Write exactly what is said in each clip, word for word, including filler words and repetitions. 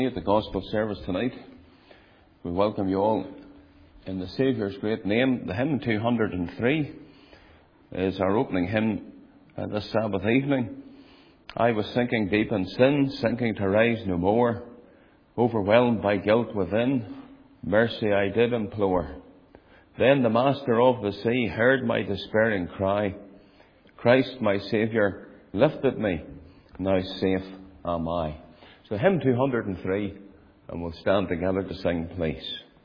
At the Gospel service tonight, we welcome you all in the Saviour's great name. The hymn two hundred three is our opening hymn uh, this Sabbath evening. I was sinking deep in sin, sinking to rise no more, overwhelmed by guilt within, mercy I did implore. Then the Master of the sea heard my despairing cry. Christ my Saviour lifted me, now safe am I. So hymn two hundred three, and we'll stand together to sing, please.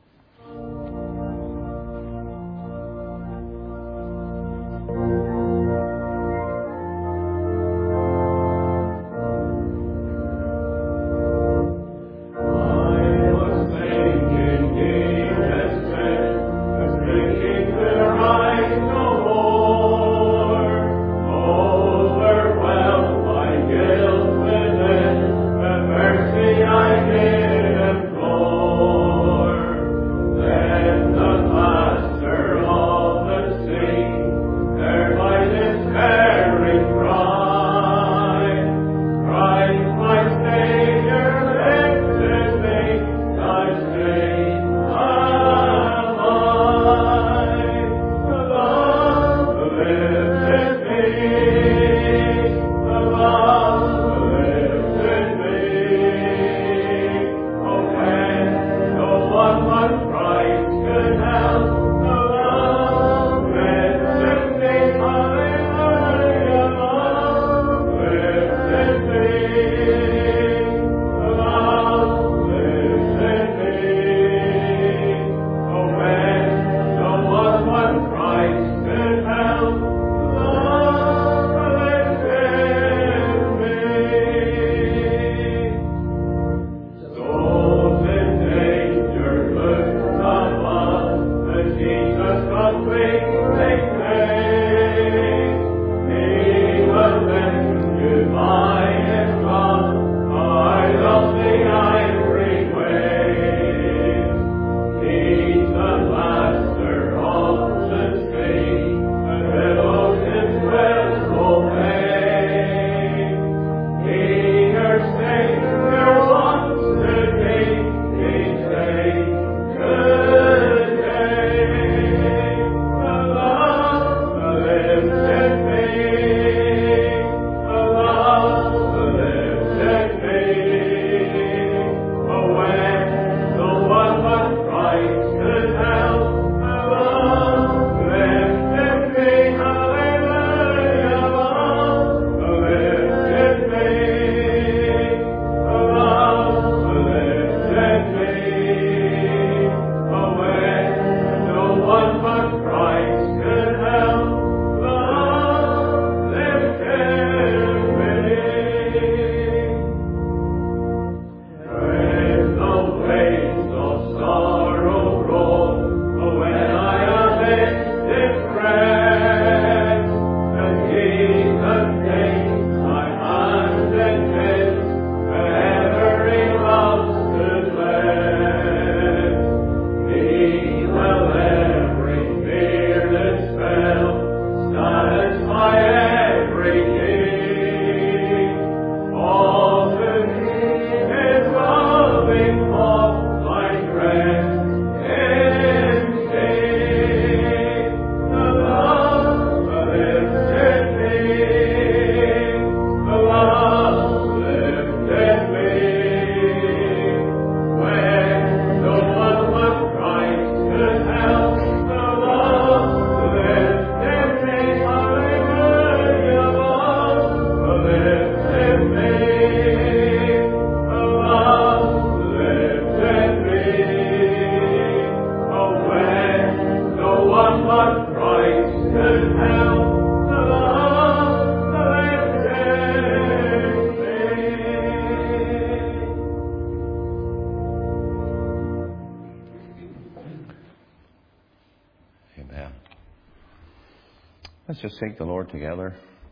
Let's just thank the Lord together.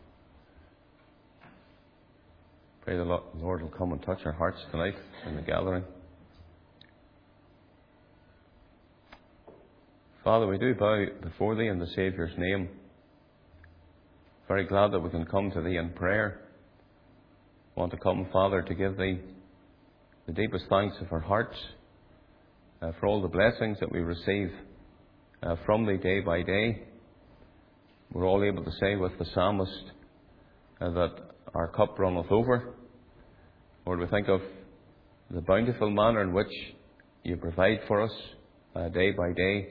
Pray the Lord will come and touch our hearts tonight in the gathering. Father, we do bow before Thee in the Saviour's name. Very glad that we can come to Thee in prayer. We want to come, Father, to give Thee the deepest thanks of our hearts uh, for all the blessings that we receive uh, from Thee day by day. We're all able to say with the psalmist uh, that our cup runneth over. Lord, we think of the bountiful manner in which You provide for us uh, day by day.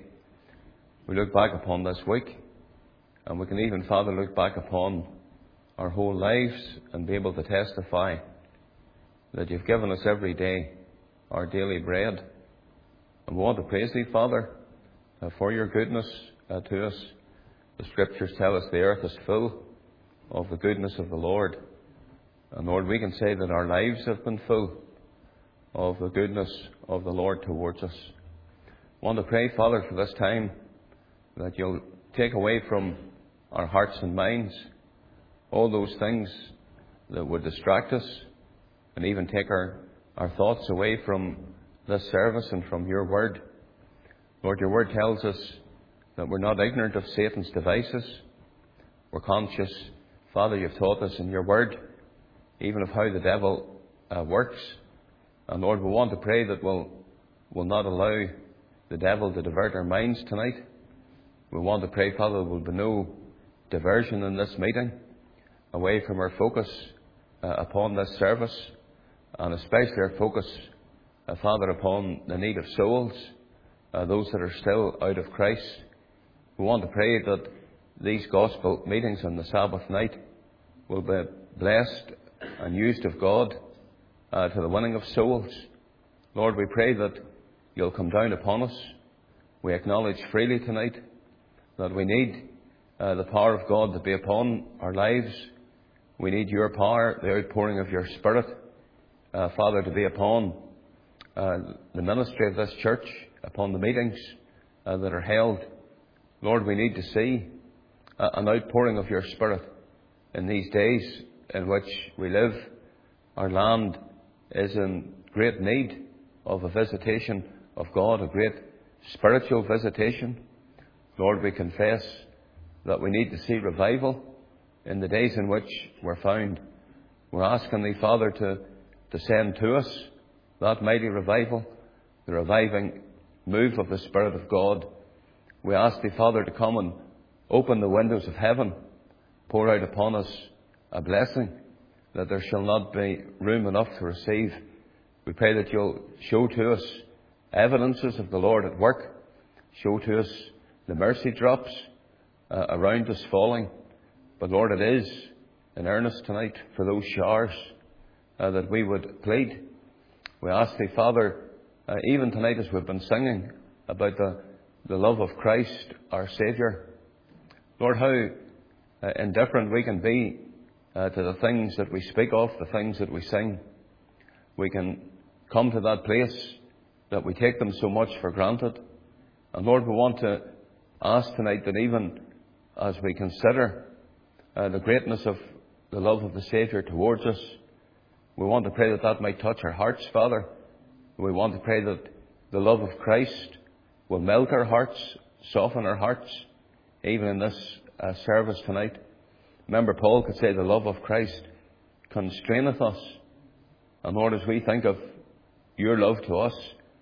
We look back upon this week, and we can even, Father, look back upon our whole lives and be able to testify that You've given us every day our daily bread. And we want to praise Thee, Father, uh, for Your goodness uh, to us. The Scriptures tell us the earth is full of the goodness of the Lord. And Lord, we can say that our lives have been full of the goodness of the Lord towards us. I want to pray, Father, for this time that You'll take away from our hearts and minds all those things that would distract us, and even take our, our thoughts away from this service and from Your word. Lord, Your word tells us that we're not ignorant of Satan's devices. We're conscious, Father, You've taught us in Your word, even of how the devil uh, works. And Lord, we want to pray that we'll, we'll not allow the devil to divert our minds tonight. We want to pray, Father, there will be no diversion in this meeting away from our focus uh, upon this service, and especially our focus, uh, Father, upon the need of souls, uh, those that are still out of Christ. We want to pray that these gospel meetings on the Sabbath night will be blessed and used of God uh, to the winning of souls. Lord, we pray that You'll come down upon us. We acknowledge freely tonight that we need uh, the power of God to be upon our lives. We need Your power, the outpouring of Your Spirit, uh, Father, to be upon uh, the ministry of this church, upon the meetings uh, that are held. Lord, we need to see uh, an outpouring of Your Spirit in these days in which we live. Our land is in great need of a visitation of God, a great spiritual visitation. Lord, we confess that we need to see revival in the days in which we're found. We're asking Thee, Father, to, to send to us that mighty revival, the reviving move of the Spirit of God. We ask Thee, Father, to come and open the windows of heaven, pour out upon us a blessing that there shall not be room enough to receive. We pray that You'll show to us evidences of the Lord at work. Show to us the mercy drops uh, around us falling. But Lord, it is in earnest tonight for those showers uh, that we would plead. We ask Thee, Father, uh, even tonight as we've been singing about the, the love of Christ, our Saviour. Lord, how uh, indifferent we can be uh, to the things that we speak of, the things that we sing. We can come to that place that we take them so much for granted. And Lord, we want to ask tonight that even as we consider uh, the greatness of the love of the Saviour towards us, we want to pray that that might touch our hearts, Father. We want to pray that the love of Christ will melt our hearts, soften our hearts, even in this uh, service tonight. Remember, Paul could say the love of Christ constraineth us. And Lord, as we think of Your love to us,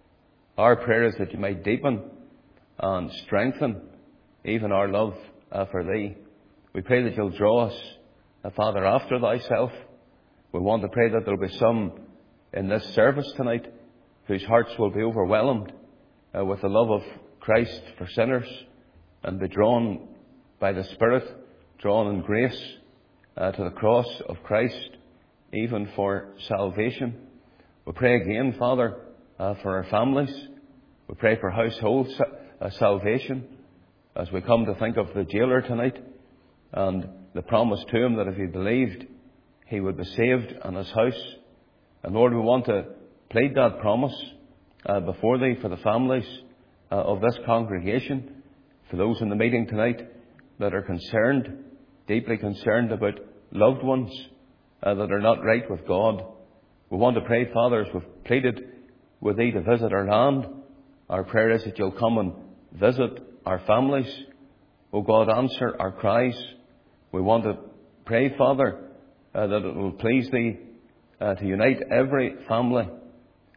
our prayer is that You might deepen and strengthen even our love uh, for Thee. We pray that You'll draw us, uh, Father, after Thyself. We want to pray that there will be some in this service tonight whose hearts will be overwhelmed uh, with the love of Christ for sinners, and be drawn by the Spirit, drawn in grace uh, to the cross of Christ, even for salvation. We pray again, Father, uh, for our families. We pray for household sa- uh, salvation, as we come to think of the jailer tonight and the promise to him that if he believed, he would be saved and his house. And Lord, we want to plead that promise uh, before Thee for the families uh, of this congregation, for those in the meeting tonight that are concerned, deeply concerned about loved ones uh, that are not right with God. We want to pray, Father, as we've pleaded with Thee to visit our land. Our prayer is that You'll come and visit our families. O God, answer our cries. We want to pray, Father, uh, that it will please Thee uh, to unite every family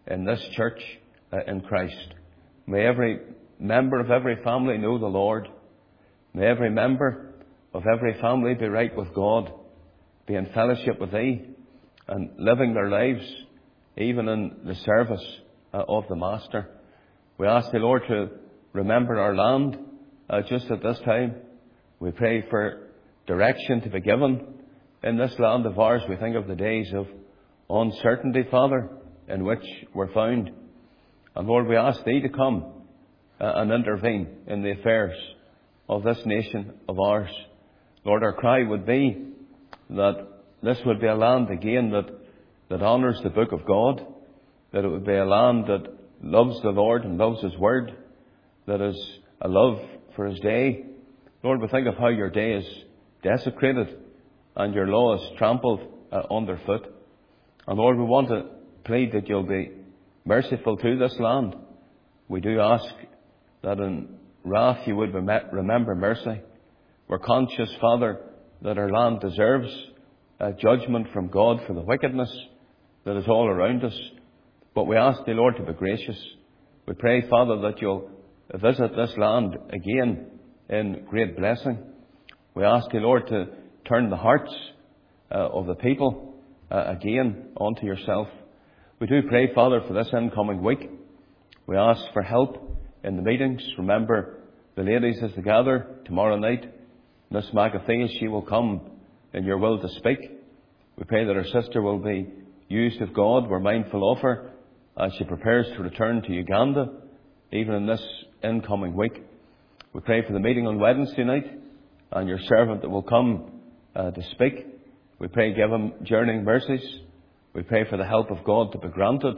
in this church uh, in Christ. May every member of every family know the Lord. May every member of every family be right with God, be in fellowship with Thee, and living their lives even in the service uh, of the Master. We ask Thee, Lord, to remember our land uh, just at this time. We pray for direction to be given in this land of ours. We think of the days of uncertainty, Father, in which we're found. And Lord, we ask Thee to come uh, and intervene in the affairs of this nation of ours. Lord, our cry would be that this would be a land again that, that honours the Book of God, that it would be a land that loves the Lord and loves His Word, that is a love for His day. Lord, we think of how Your day is desecrated and Your law is trampled uh, underfoot. And Lord, we want to plead that You'll be merciful to this land. We do ask that in wrath You would remember mercy. We're conscious, Father, that our land deserves a judgment from God for the wickedness that is all around us. But we ask Thee, Lord, to be gracious. We pray, Father, that You'll visit this land again in great blessing. We ask Thee, Lord, to turn the hearts uh, of the people uh, again onto Yourself. We do pray, Father, for this incoming week. We ask for help in the meetings. Remember the ladies as they gather tomorrow night. Miss McAfee, she will come in Your will to speak. We pray that our sister will be used of God. We're mindful of her as she prepares to return to Uganda, even in this incoming week. We pray for the meeting on Wednesday night and Your servant that will come uh, to speak. We pray give him journeying mercies. We pray for the help of God to be granted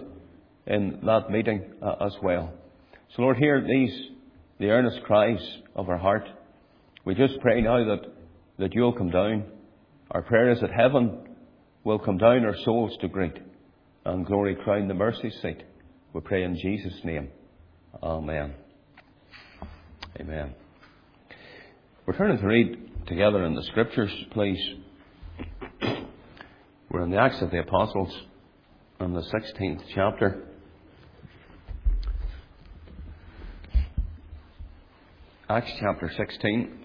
in that meeting uh, as well. So Lord, hear these, the earnest cries of our heart. We just pray now that, that You'll come down. Our prayer is that heaven will come down our souls to greet and glory crown the mercy seat. We pray in Jesus' name. Amen. Amen. We're turning to read together in the Scriptures, please. We're in the Acts of the Apostles in the sixteenth chapter. Acts chapter sixteen.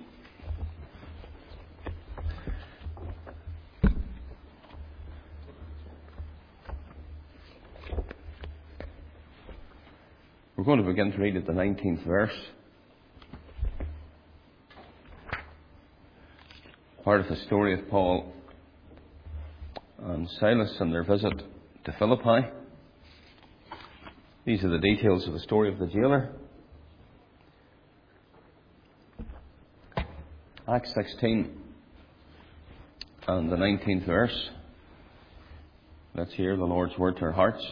We're going to begin to read at the nineteenth verse. Part of the story of Paul and Silas and their visit to Philippi. These are the details of the story of the jailer. Acts sixteen and the nineteenth verse. Let's hear the Lord's word to our hearts.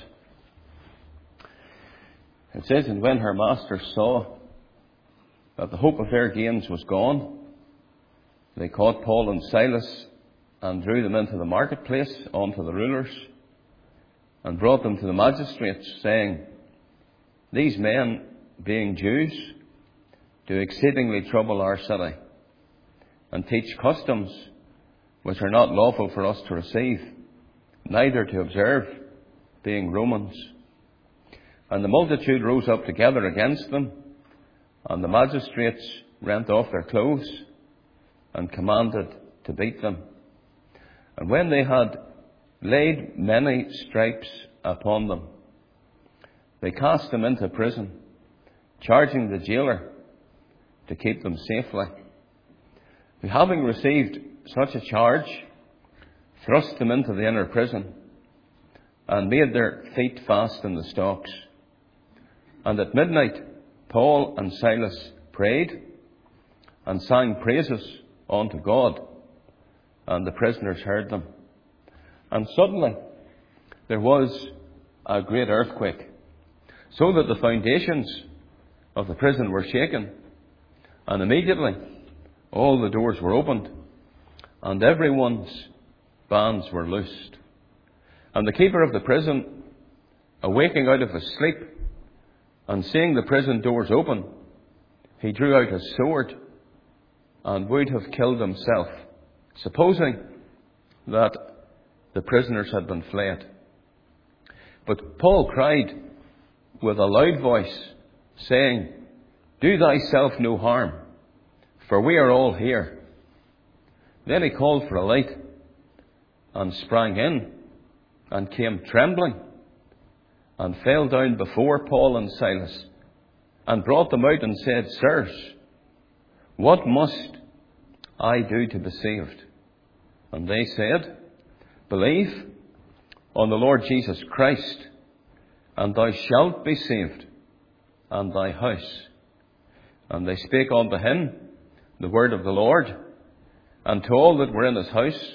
It says, "And when her masters saw that the hope of their gains was gone, they caught Paul and Silas and drew them into the marketplace unto the rulers and brought them to the magistrates, saying, These men, being Jews, do exceedingly trouble our city and teach customs which are not lawful for us to receive, neither to observe, being Romans. And the multitude rose up together against them, and the magistrates rent off their clothes and commanded to beat them. And when they had laid many stripes upon them, they cast them into prison, charging the jailer to keep them safely. Who, having received such a charge, thrust them into the inner prison, and made their feet fast in the stocks. And at midnight Paul and Silas prayed and sang praises unto God, and the prisoners heard them. And suddenly there was a great earthquake, so that the foundations of the prison were shaken, and immediately all the doors were opened, and everyone's bands were loosed. And the keeper of the prison, awaking out of his sleep, and seeing the prison doors open, he drew out his sword and would have killed himself, supposing that the prisoners had been fled. But Paul cried with a loud voice, saying, "Do thyself no harm, for we are all here." Then he called for a light, and sprang in, and came trembling, and fell down before Paul and Silas, and brought them out and said, "Sirs, what must I do to be saved?" And they said, "Believe on the Lord Jesus Christ, and thou shalt be saved, and thy house." And they spake unto him the word of the Lord, and to all that were in his house.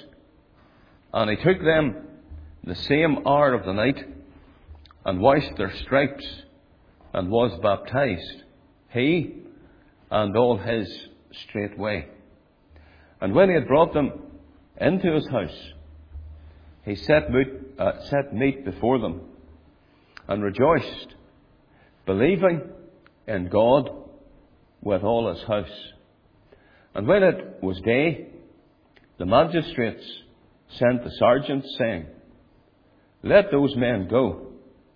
And he took them the same hour of the night, and washed their stripes, and was baptized, he and all his straightway. And when he had brought them into his house, he set meat, uh, set meat before them, and rejoiced, believing in God with all his house. And when it was day, the magistrates sent the sergeants, saying, "Let those men go."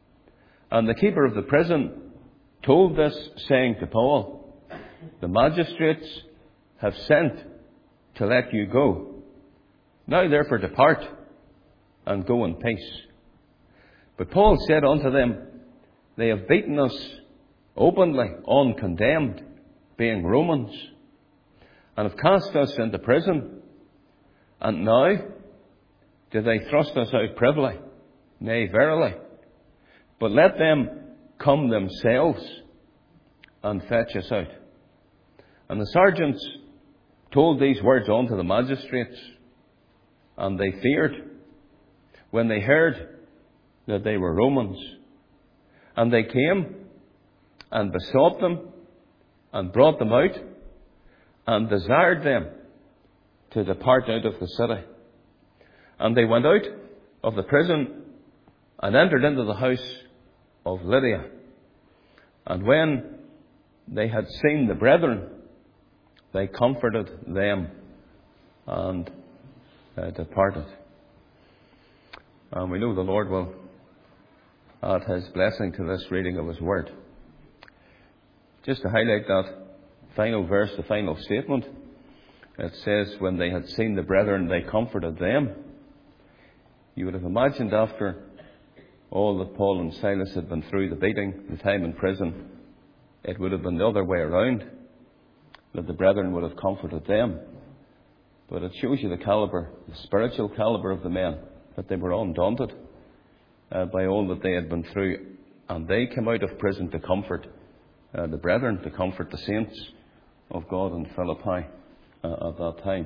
And the keeper of the prison told this, saying to Paul, "The magistrates have sent to let you go. Now therefore depart, and go in peace." But Paul said unto them, "They have beaten us openly, uncondemned, being Romans, and have cast us into prison. And now do they thrust us out privily? Nay, verily. But let them come themselves and fetch us out." And the sergeants told these words unto the magistrates, and they feared when they heard that they were Romans. And they came and besought them, and brought them out, and desired them to depart out of the city. And they went out of the prison, and entered into the house of Lydia. And when they had seen the brethren, they comforted them, and uh, departed. And we know the Lord will add his blessing to this reading of his word. Just to highlight that final verse, the final statement, it says, when they had seen the brethren, they comforted them. You would have imagined after all that Paul and Silas had been through, the beating, the time in prison, it would have been the other way around, that the brethren would have comforted them. But it shows you the caliber, the spiritual caliber of the men, that they were undaunted uh, by all that they had been through. And they came out of prison to comfort uh, the brethren, to comfort the saints of God in Philippi uh, at that time.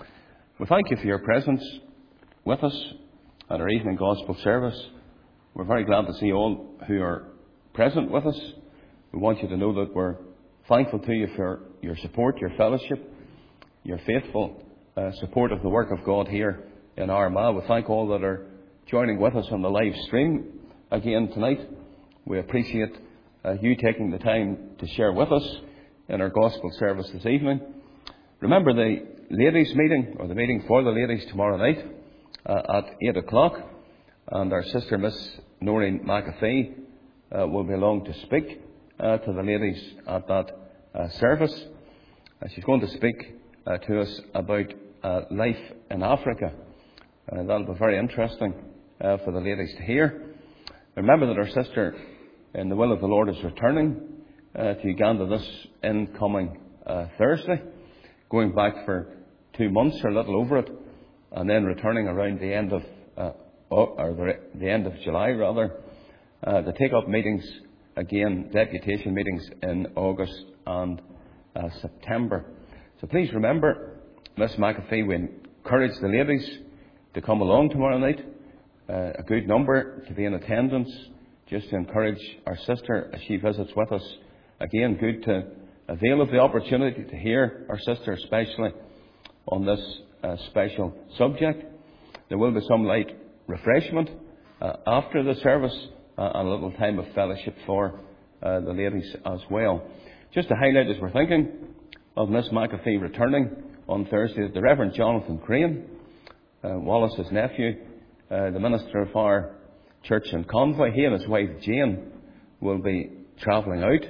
We thank you for your presence with us at our evening gospel service. We're very glad to see all who are present with us. We want you to know that we're thankful to you for your support, your fellowship, your faithful uh, support of the work of God here in Armagh. We thank all that are joining with us on the live stream again tonight. We appreciate uh, you taking the time to share with us in our gospel service this evening. Remember the ladies' meeting, or the meeting for the ladies, tomorrow night uh, at eight o'clock. And our sister, Miss Noreen McAfee, uh, will be along to speak uh, to the ladies at that uh, service. Uh, she's going to speak uh, to us about uh, life in Africa. Uh, that'll be very interesting uh, for the ladies to hear. Remember that our sister, in the will of the Lord, is returning uh, to Uganda this incoming uh, Thursday, going back for two months or a little over it, and then returning around the end of uh, or the, the end of July, rather, uh, to take up meetings again, deputation meetings in August and uh, September. So please remember, Miss McAfee, we encourage the ladies to come along tomorrow night, uh, a good number to be in attendance, just to encourage our sister as she visits with us. Again, good to avail of the opportunity to hear our sister, especially on this uh, special subject. There will be some light refreshment uh, after the service uh, and a little time of fellowship for uh, the ladies as well. Just to highlight, as we're thinking of Miss McAfee returning on Thursday, the Reverend Jonathan Crane, uh, Wallace's nephew, uh, the minister of our Church in Convoy. He and his wife Jane will be travelling out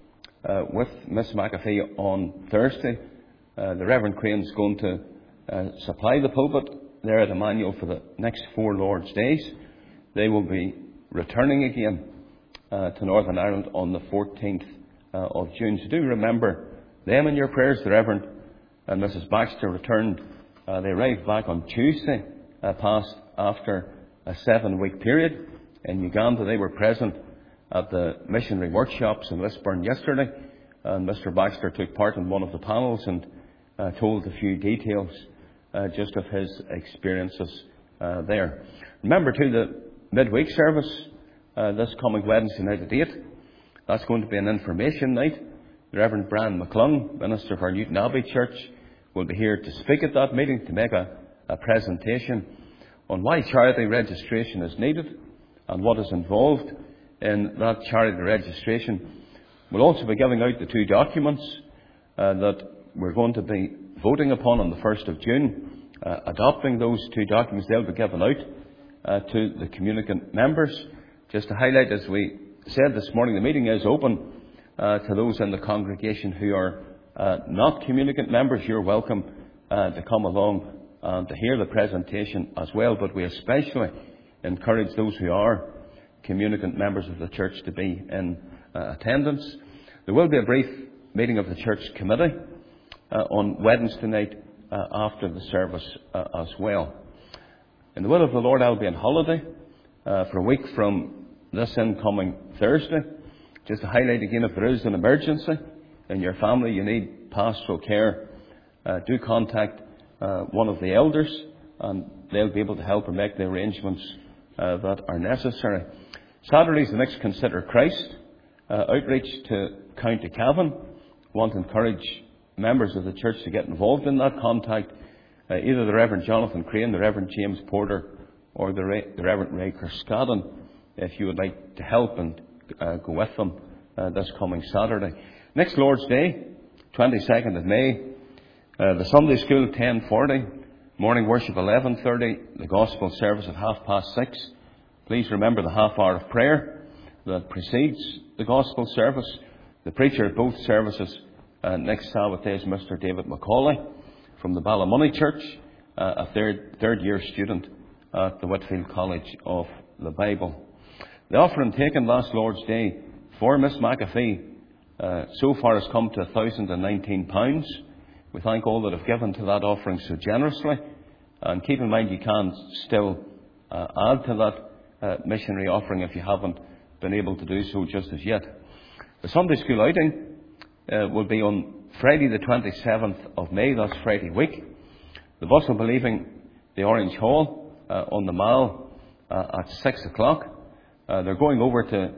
uh, with Miss McAfee on Thursday. Uh, the Reverend Crane's going to uh, supply the pulpit there at Emmanuel for the next four Lord's Days. They will be returning again uh, to Northern Ireland on the fourteenth uh, of June. So do remember them in your prayers. The Reverend and Missus Baxter returned. Uh, they arrived back on Tuesday uh, past after a seven-week period in Uganda. They were present at the missionary workshops in Lisburn yesterday, and Mister Baxter took part in one of the panels and uh, told a few details uh, just of his experiences uh, there. Remember too the midweek service uh, this coming Wednesday night at eight. That's going to be an information night. The Reverend Brian McClung, minister for Newton Abbey Church, will be here to speak at that meeting to make a, a presentation on why charity registration is needed and what is involved in that charity registration. We'll also be giving out the two documents uh, that we're going to be voting upon on the first of June. Uh, adopting those two documents, they'll be given out uh, to the communicant members. Just to highlight, as we said this morning, the meeting is open uh, to those in the congregation who are uh, not communicant members. You're welcome uh, to come along and to hear the presentation as well, but we especially encourage those who are communicant members of the church to be in uh, attendance. There will be a brief meeting of the church committee uh, on Wednesday night uh, after the service uh, as well. In the will of the Lord, I'll be on holiday uh, for a week from this incoming Thursday. Just to highlight again, if there is an emergency in your family, you need pastoral care, uh, do contact uh, one of the elders, and they'll be able to help or make the arrangements uh, that are necessary. Saturday's the next Consider Christ uh, outreach to County Cavan. Want to encourage members of the church to get involved in that. Contact uh, either the Reverend Jonathan Crane, the Reverend James Porter, or the, Re- the Reverend Ray Kerskaden if you would like to help and uh, go with them uh, this coming Saturday. Next Lord's Day, twenty-second of May, uh, the Sunday School ten forty, morning worship eleven thirty, the Gospel service at half past six. Please remember the half hour of prayer that precedes the Gospel service. The preacher at both services uh, next Sabbath day is Mister David Macaulay from the Ballymoney Church, uh, a third, third year student at the Whitfield College of the Bible. The offering taken last Lord's Day for Miss McAfee uh, so far has come to one thousand nineteen pounds. We thank all that have given to that offering so generously. And keep in mind you can still uh, add to that uh, missionary offering if you haven't been able to do so just as yet. The Sunday School outing uh, will be on Friday the twenty-seventh of May, that's Friday week. The bus will be leaving the Orange Hall uh, on the Mall uh, at six o'clock. Uh, they're going over to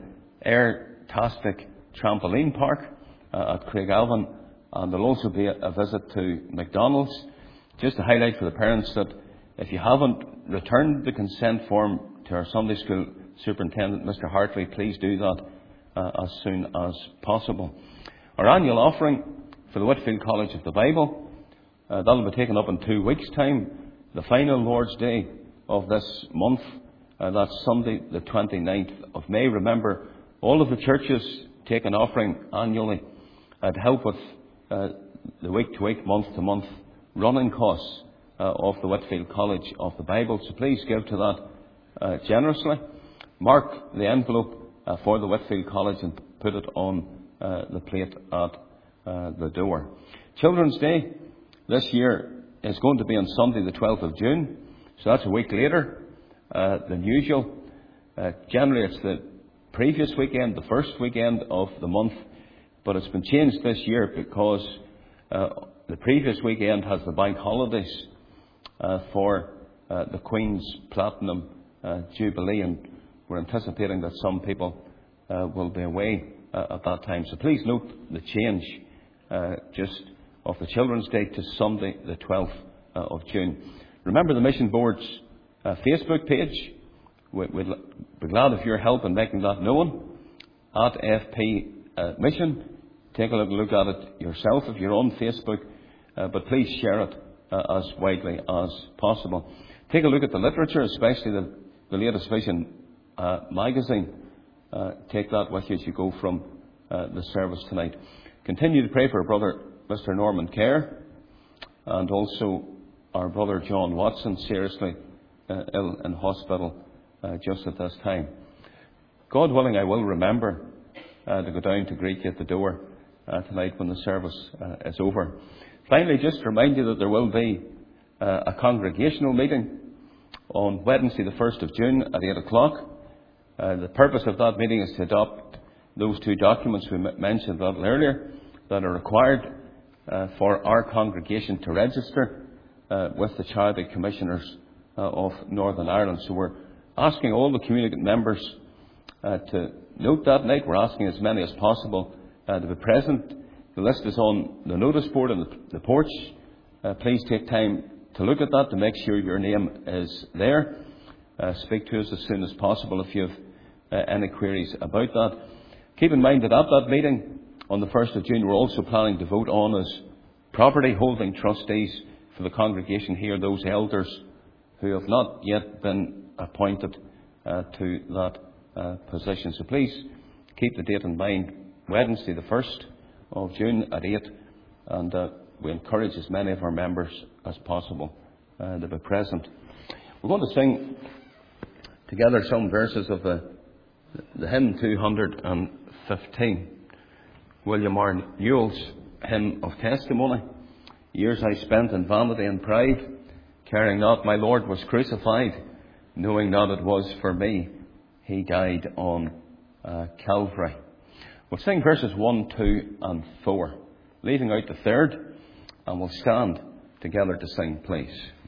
Air-tastic Trampoline Park uh, at Craigavon, and there'll also be a, a visit to McDonald's. Just to highlight for the parents that if you haven't returned the consent form to our Sunday School Superintendent, Mister Hartley, please do that uh, as soon as possible. Our annual offering for the Whitfield College of the Bible, uh, that'll be taken up in two weeks' time. The final Lord's Day of this month, uh, that's Sunday the twenty-ninth of May. Remember, all of the churches take an offering annually uh, to help with uh, the week-to-week, month-to-month running costs uh, of the Whitfield College of the Bible. So please give to that uh, generously. Mark the envelope uh, for the Whitfield College and put it on uh, the plate at uh, the door. Children's Day this year is going to be on Sunday the twelfth of June. So that's a week later uh, than usual. Uh, generally it's the previous weekend, the first weekend of the month. But it's been changed this year because uh, the previous weekend has the bank holidays uh, for uh, the Queen's Platinum uh, Jubilee, and we're anticipating that some people uh, will be away uh, at that time. So please note the change uh, just of the Children's Day to Sunday the twelfth uh, of June. Remember the Mission Board's uh, Facebook page. We, we'd be glad if your help in making that known at F P uh, Mission. Take a look, look at it yourself if you're on Facebook, uh, but please share it uh, as widely as possible. Take a look at the literature, especially the, the latest Vision uh, magazine. Uh, take that with you as you go from uh, the service tonight. Continue to pray for our brother, Mister Norman Kerr, and also our brother John Watson, seriously uh, ill in hospital uh, just at this time. God willing, I will remember uh, to go down to greet you at the door uh, tonight when the service uh, is over. Finally, just to remind you that there will be uh, a congregational meeting on Wednesday the first of June at eight o'clock. Uh, the purpose of that meeting is to adopt those two documents we m- mentioned a little earlier that are required uh, for our congregation to register uh, with the Charity Commissioners uh, of Northern Ireland. So we're asking all the communicant members uh, to note that night. We're asking as many as possible uh, to be present. The list is on the notice board on the, the porch. Uh, please take time to look at that to make sure your name is there. Uh, speak to us as soon as possible if you have uh, any queries about that. Keep in mind that at that meeting on the first of June, we're also planning to vote on as property holding trustees for the congregation here, those elders who have not yet been appointed uh, to that uh, position. So please keep the date in mind, Wednesday the first of June at eight, and uh, we encourage as many of our members as possible uh, to be present. We're going to sing together some verses of the, the hymn two hundred fifteen, William R. Newell's hymn of testimony. Years I spent in vanity and pride, caring not my Lord was crucified, knowing not it was for me he died on uh, Calvary. We'll sing verses one, two and four, leaving out the third, and we'll stand together to sing, please.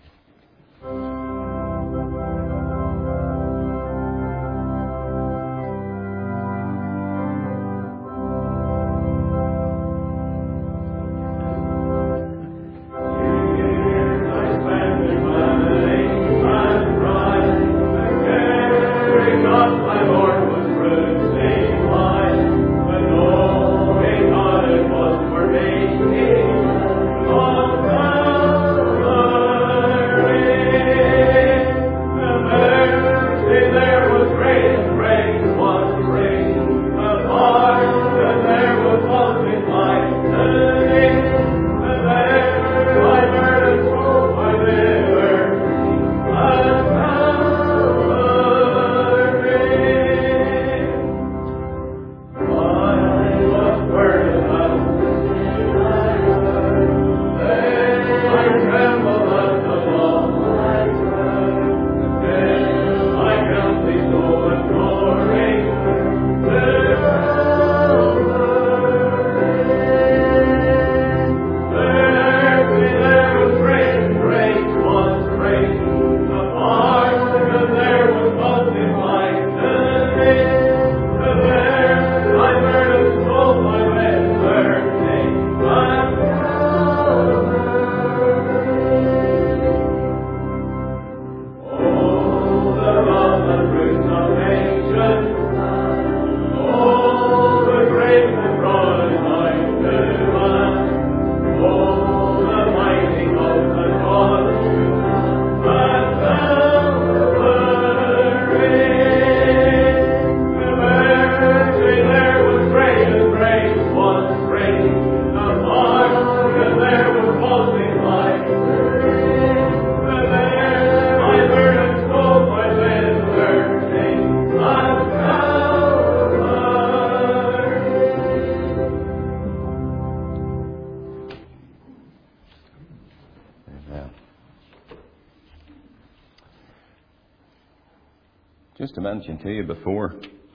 Just to mention to you before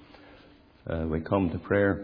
uh, we come to prayer,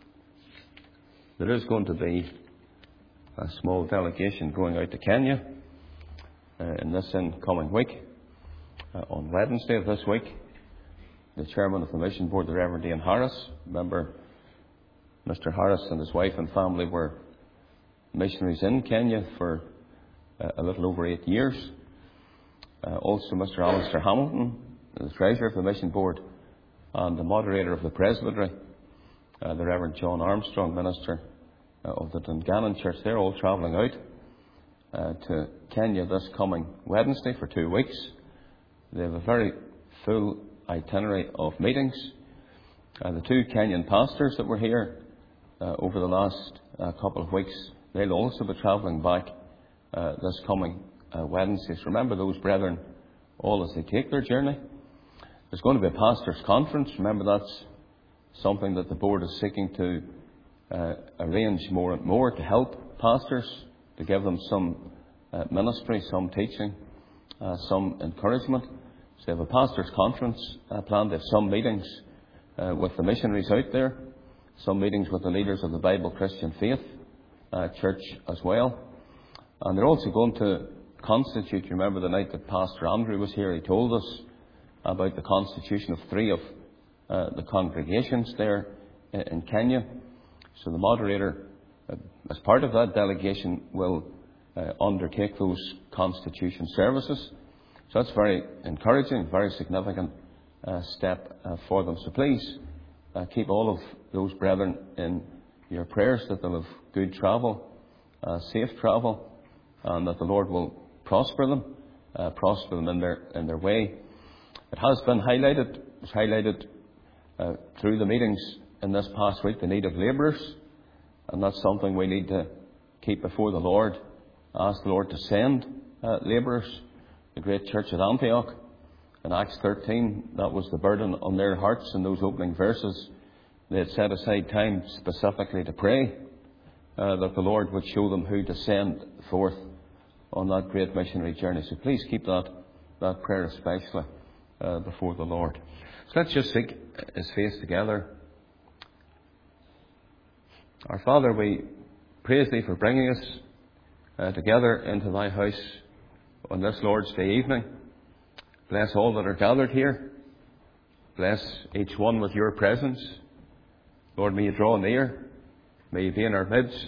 there is going to be a small delegation going out to Kenya uh, in this incoming week. Uh, on Wednesday of this week, the chairman of the mission board, the Reverend Ian Harris, remember Mister Harris and his wife and family were missionaries in Kenya for uh, a little over eight years. Uh, also Mister Alistair Hamilton, the treasurer of the mission board, and the moderator of the presbytery, uh, the Reverend John Armstrong, minister uh, of the Dungannon Church. They're all travelling out uh, to Kenya this coming Wednesday for two weeks. They have a very full itinerary of meetings. Uh, the two Kenyan pastors that were here uh, over the last uh, couple of weeks, they'll also be travelling back uh, this coming uh, Wednesday. So remember those brethren all as they take their journey. There's going to be a pastors' conference. Remember, that's something that the board is seeking to uh, arrange more and more to help pastors, to give them some uh, ministry, some teaching, uh, some encouragement. So they have a pastors' conference uh, planned. They have some meetings uh, with the missionaries out there, some meetings with the leaders of the Bible Christian Faith uh, Church as well. And they're also going to constitute, you remember the night that Pastor Andrew was here, he told us about the constitution of three of uh, the congregations there in Kenya. So the moderator, uh, as part of that delegation, will uh, undertake those constitution services. So that's very encouraging, very significant uh, step uh, for them. So please uh, keep all of those brethren in your prayers, that they'll have good travel, uh, safe travel, and that the Lord will prosper them, uh, prosper them in their in their way. It has been highlighted, it was highlighted uh, through the meetings in this past week, the need of labourers, and that's something we need to keep before the Lord. Ask the Lord to send uh, labourers. The great church at Antioch, in Acts thirteen, that was the burden on their hearts in those opening verses. They had set aside time specifically to pray uh, that the Lord would show them who to send forth on that great missionary journey. So please keep that, that prayer especially uh, before the Lord. So let's just seek His face together. Our Father, we praise Thee for bringing us uh, together into Thy house on this Lord's Day evening. Bless all that are gathered here. Bless each one with Your presence. Lord, may You draw near. May You be in our midst.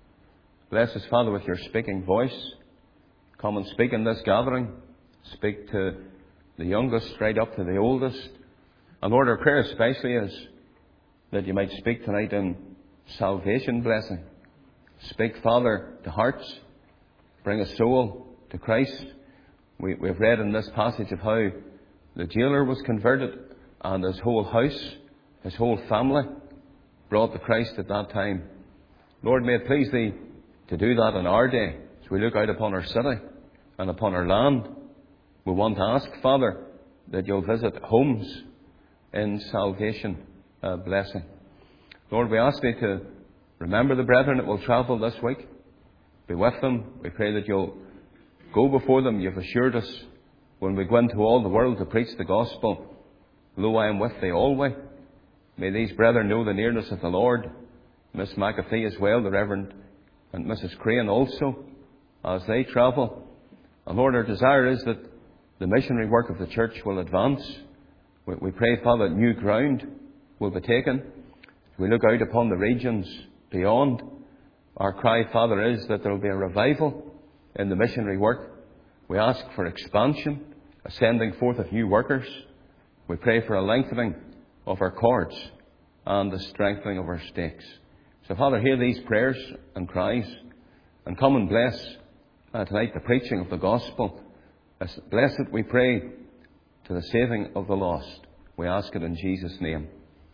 Bless us, Father, with Your speaking voice. Come and speak in this gathering. Speak to the youngest right up to the oldest. And Lord, our prayer especially is that You might speak tonight in salvation blessing. Speak, Father, to hearts. Bring a soul to Christ. We, we've read in this passage of how the jailer was converted and his whole house, his whole family brought to Christ at that time. Lord, may it please Thee to do that in our day. As we look out upon our city and upon our land, we want to ask, Father, that You'll visit homes in salvation uh, blessing. Lord, we ask Thee to remember the brethren that will travel this week. Be with them. We pray that You'll go before them. You've assured us when we go into all the world to preach the gospel, lo, I am with thee always. May these brethren know the nearness of the Lord. Miss McAfee as well, the Reverend, and Missus Crane also, as they travel. And Lord, our desire is that the missionary work of the church will advance. We, we pray, Father, that new ground will be taken. As we look out upon the regions beyond, our cry, Father, is that there will be a revival in the missionary work. We ask for expansion, a sending forth of new workers. We pray for a lengthening of our cords and the strengthening of our stakes. So, Father, hear these prayers and cries, and come and bless uh, tonight the preaching of the gospel. Bless it, we pray, to the saving of the lost. We ask it in Jesus' name.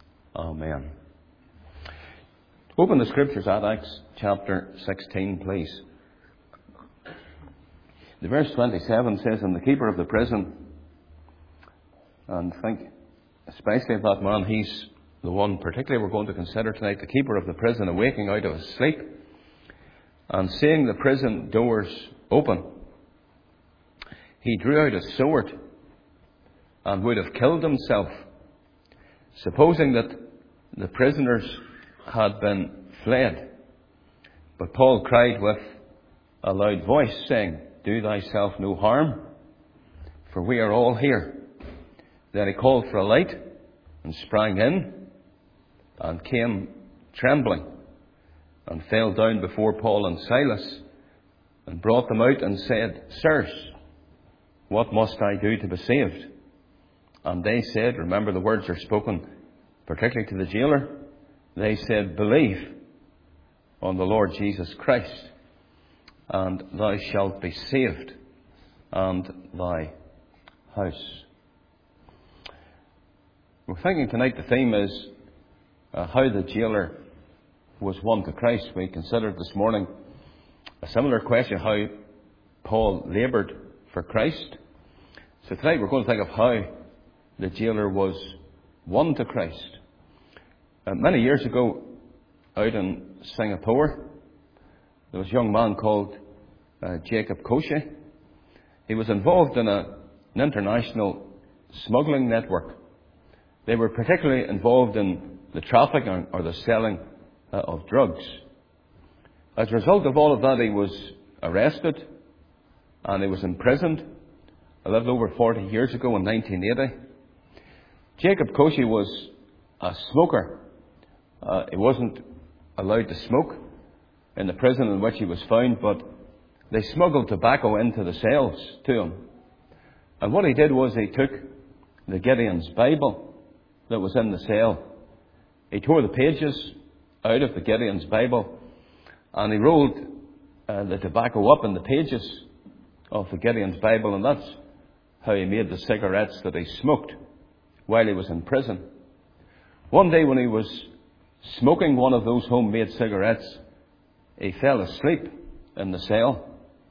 Amen. Open the Scriptures at Acts chapter sixteen, please. The verse twenty-seven says, and the keeper of the prison, and think especially of that man, he's the one particularly we're going to consider tonight, the keeper of the prison, awaking out of his sleep, and seeing the prison doors open, he drew out a sword and would have killed himself, supposing that the prisoners had been fled. But Paul cried with a loud voice, saying, do thyself no harm, for we are all here. Then he called for a light and sprang in and came trembling and fell down before Paul and Silas and brought them out and said, sirs, what must I do to be saved? And they said, remember the words are spoken particularly to the jailer, they said, believe on the Lord Jesus Christ, and thou shalt be saved, and thy house. We're thinking tonight the theme is uh, how the jailer was won to Christ. We considered this morning a similar question, how Paul laboured for Christ. So tonight we're going to think of how the jailer was won to Christ. Uh, many years ago, out in Singapore, there was a young man called uh, Jacob Koshy. He was involved in a, an international smuggling network. They were particularly involved in the trafficking or the selling uh, of drugs. As a result of all of that, he was arrested and he was imprisoned a little over forty years ago in nineteen eighty. Jacob Koshy was a smoker. Uh, he wasn't allowed to smoke in the prison in which he was found, but they smuggled tobacco into the cells to him. And what he did was he took the Gideon's Bible that was in the cell. He tore the pages out of the Gideon's Bible and he rolled uh, the tobacco up in the pages of the Gideon's Bible, and that's how he made the cigarettes that he smoked while he was in prison. One day when he was smoking one of those homemade cigarettes, he fell asleep in the cell.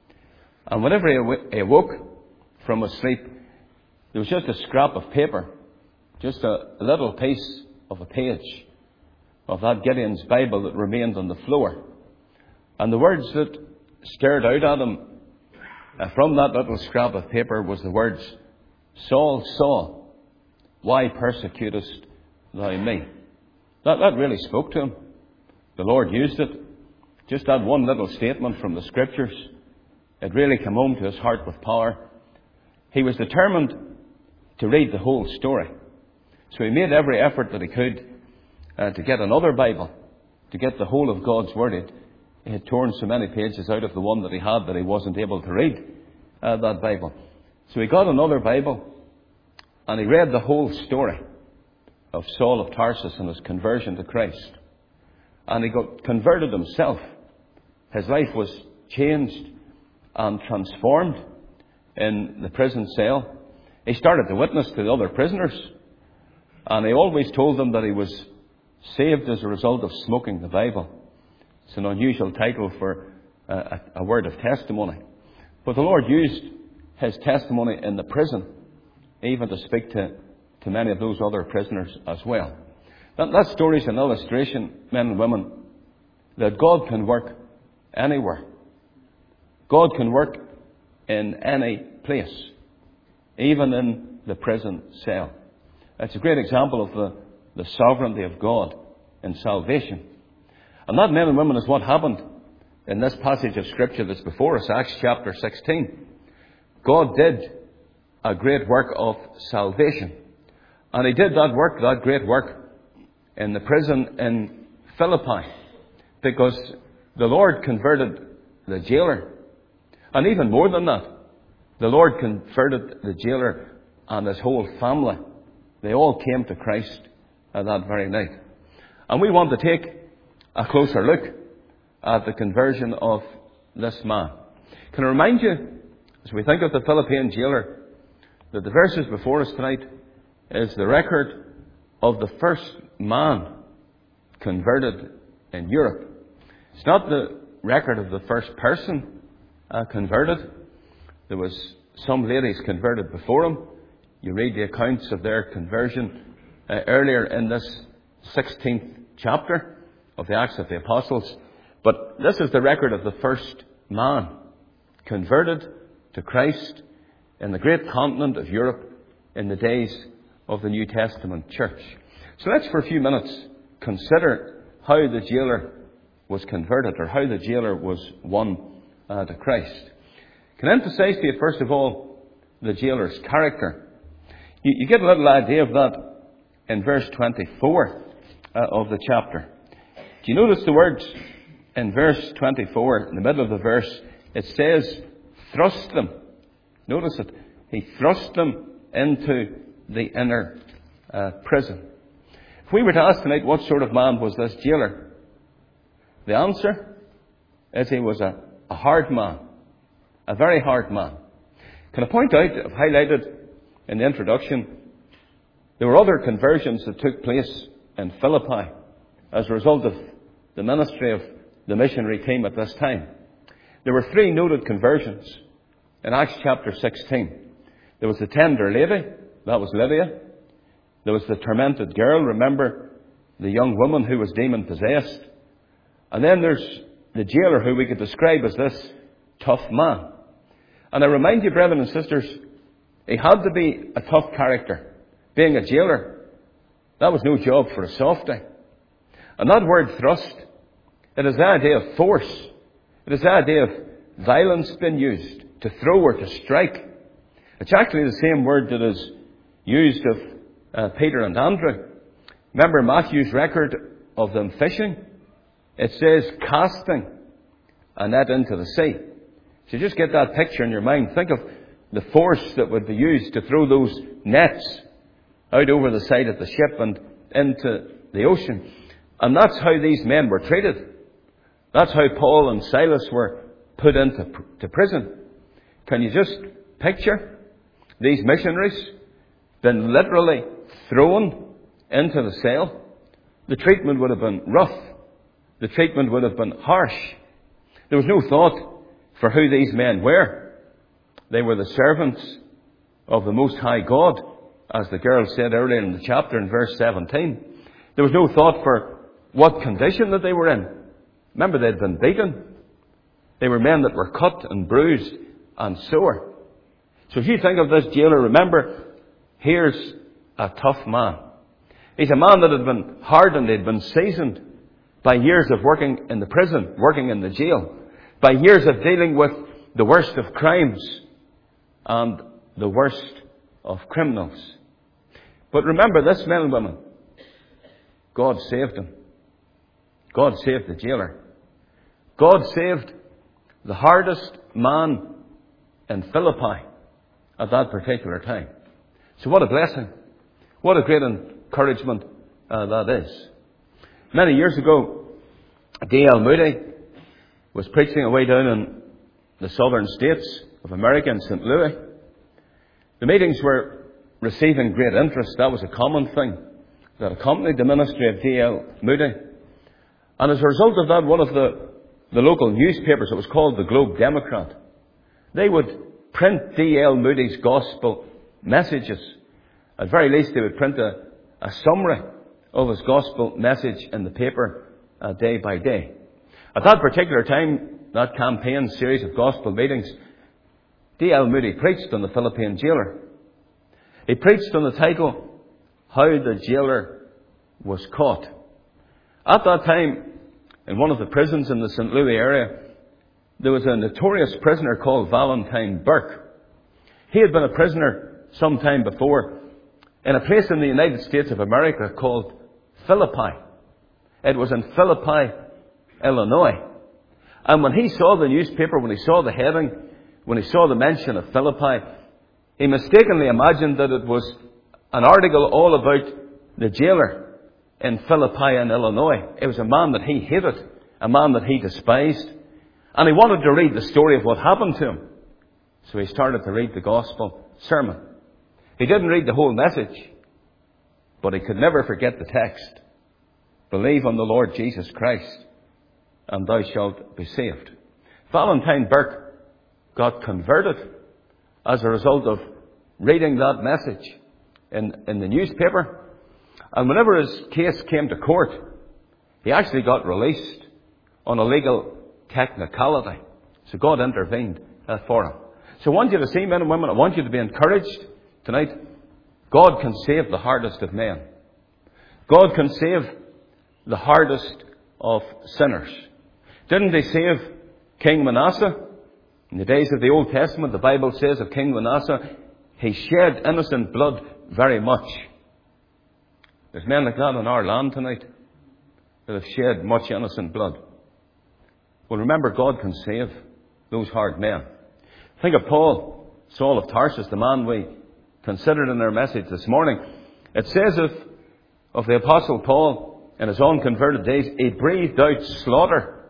And whenever he, aw- he awoke from his sleep, there was just a scrap of paper, just a, a little piece of a page of that Gideon's Bible that remained on the floor. And the words that stared out at him uh, from that little scrap of paper was the words, "Saul, Saul, why persecutest thou me?" That, that really spoke to him. The Lord used it. Just that one little statement from the Scriptures, it really came home to his heart with power. He was determined to read the whole story. So he made every effort that he could uh, to get another Bible, to get the whole of God's Word. He, he had torn so many pages out of the one that he had that he wasn't able to read uh, that Bible. So he got another Bible and he read the whole story of Saul of Tarsus and his conversion to Christ. And he got converted himself. His life was changed and transformed in the prison cell. He started to witness to the other prisoners. And he always told them that he was saved as a result of smoking the Bible. It's an unusual title for a, a word of testimony. But the Lord used his testimony in the prison even to speak to, to many of those other prisoners as well. That, that story is an illustration, men and women, that God can work anywhere. God can work in any place, even in the prison cell. It's a great example of the, the sovereignty of God in salvation. And that, men and women, is what happened in this passage of Scripture that's before us, Acts chapter sixteen. God did a great work of salvation. And he did that work, that great work, in the prison in Philippi, because the Lord converted the jailer. And even more than that, the Lord converted the jailer and his whole family. They all came to Christ at that very night. And we want to take a closer look at the conversion of this man. Can I remind you, as we think of the Philippian jailer, that the verses before us tonight is the record of the first man converted in Europe. It's not the record of the first person uh, converted. There was some ladies converted before him. You read the accounts of their conversion uh, earlier in this sixteenth chapter of the Acts of the Apostles. But this is the record of the first man converted to Christ in the great continent of Europe in the days of the New Testament church. So let's for a few minutes consider how the jailer was converted, or how the jailer was won uh, to Christ. Can I emphasize to you, first of all, the jailer's character? You, you get a little idea of that in verse twenty-four uh, of the chapter. Do you notice the words in verse twenty-four, in the middle of the verse? It says, thrust them. Notice it. He thrust them into the inner uh, prison. If we were to ask tonight, what sort of man was this jailer? The answer is he was a, a hard man. A very hard man. Can I point out, I've highlighted in the introduction, There were other conversions that took place in Philippi as a result of the ministry of the missionary team at this time. There were three noted conversions in Acts chapter sixteen. There was the tender lady, that was Lydia. There was the tormented girl, remember, the young woman who was demon-possessed. And then there's the jailer, who we could describe as this tough man. And I remind you, brethren and sisters, he had to be a tough character. Being a jailer, that was no job for a softie. And that word thrust, it is the idea of force. It is the idea of violence being used, to throw or to strike. It's actually the same word that is used of uh, Peter and Andrew. Remember Matthew's record of them fishing? It says casting a net into the sea. So just get that picture in your mind. Think of the force that would be used to throw those nets out over the side of the ship and into the ocean. And that's how these men were treated. That's how Paul and Silas were put into to prison. Can you just picture these missionaries been literally thrown into the cell? The treatment would have been rough. The treatment would have been harsh. There was no thought for who these men were. They were the servants of the Most High God, as the girl said earlier in the chapter in verse seventeen. There was no thought for what condition that they were in. Remember, they'd been beaten. They were men that were cut and bruised and sore. So if you think of this jailer, remember, here's a tough man. He's a man that had been hardened, he'd been seasoned by years of working in the prison, working in the jail, by years of dealing with the worst of crimes and the worst of criminals. But remember this, men and women, God saved him. God saved the jailer. God saved the hardest man in Philippi at that particular time. So what a blessing. What a great encouragement uh, that is. Many years ago, D L Moody was preaching away down in the southern states of America in Saint Louis. The meetings were receiving great interest. That was a common thing that accompanied the ministry of D L Moody. And as a result of that, one of the, the local newspapers, it was called the Globe Democrat, they would print D L Moody's gospel messages. At very least, they would print a, a summary of his gospel message in the paper uh, day by day. At that particular time, that campaign series of gospel meetings, D L Moody preached on the Philippine jailer. He preached on the title, How the Jailer Was Caught. At that time, in one of the prisons in the Saint Louis area, there was a notorious prisoner called Valentine Burke. He had been a prisoner some time before in a place in the United States of America called Philippi. It was in Philippi, Illinois. And when he saw the newspaper, when he saw the heading, when he saw the mention of Philippi, he mistakenly imagined that it was an article all about the jailer in Philippi in Illinois. It was a man that he hated, a man that he despised. And he wanted to read the story of what happened to him. So he started to read the gospel sermon. He didn't read the whole message, but he could never forget the text. Believe on the Lord Jesus Christ, and thou shalt be saved. Valentine Burke got converted as a result of reading that message in, in the newspaper. And whenever his case came to court, he actually got released on a legal technicality. So God intervened uh, for him. So I want you to see, men and women, I want you to be encouraged tonight. God can save the hardest of men. God can save the hardest of sinners. Didn't he save King Manasseh? In the days of the Old Testament, the Bible says of King Manasseh, he shed innocent blood very much. There's men like that in our land tonight that have shed much innocent blood. Well, remember, God can save those hard men. Think of Paul, Saul of Tarsus, the man we considered in our message this morning. It says of, of the Apostle Paul in his unconverted days, he breathed out slaughter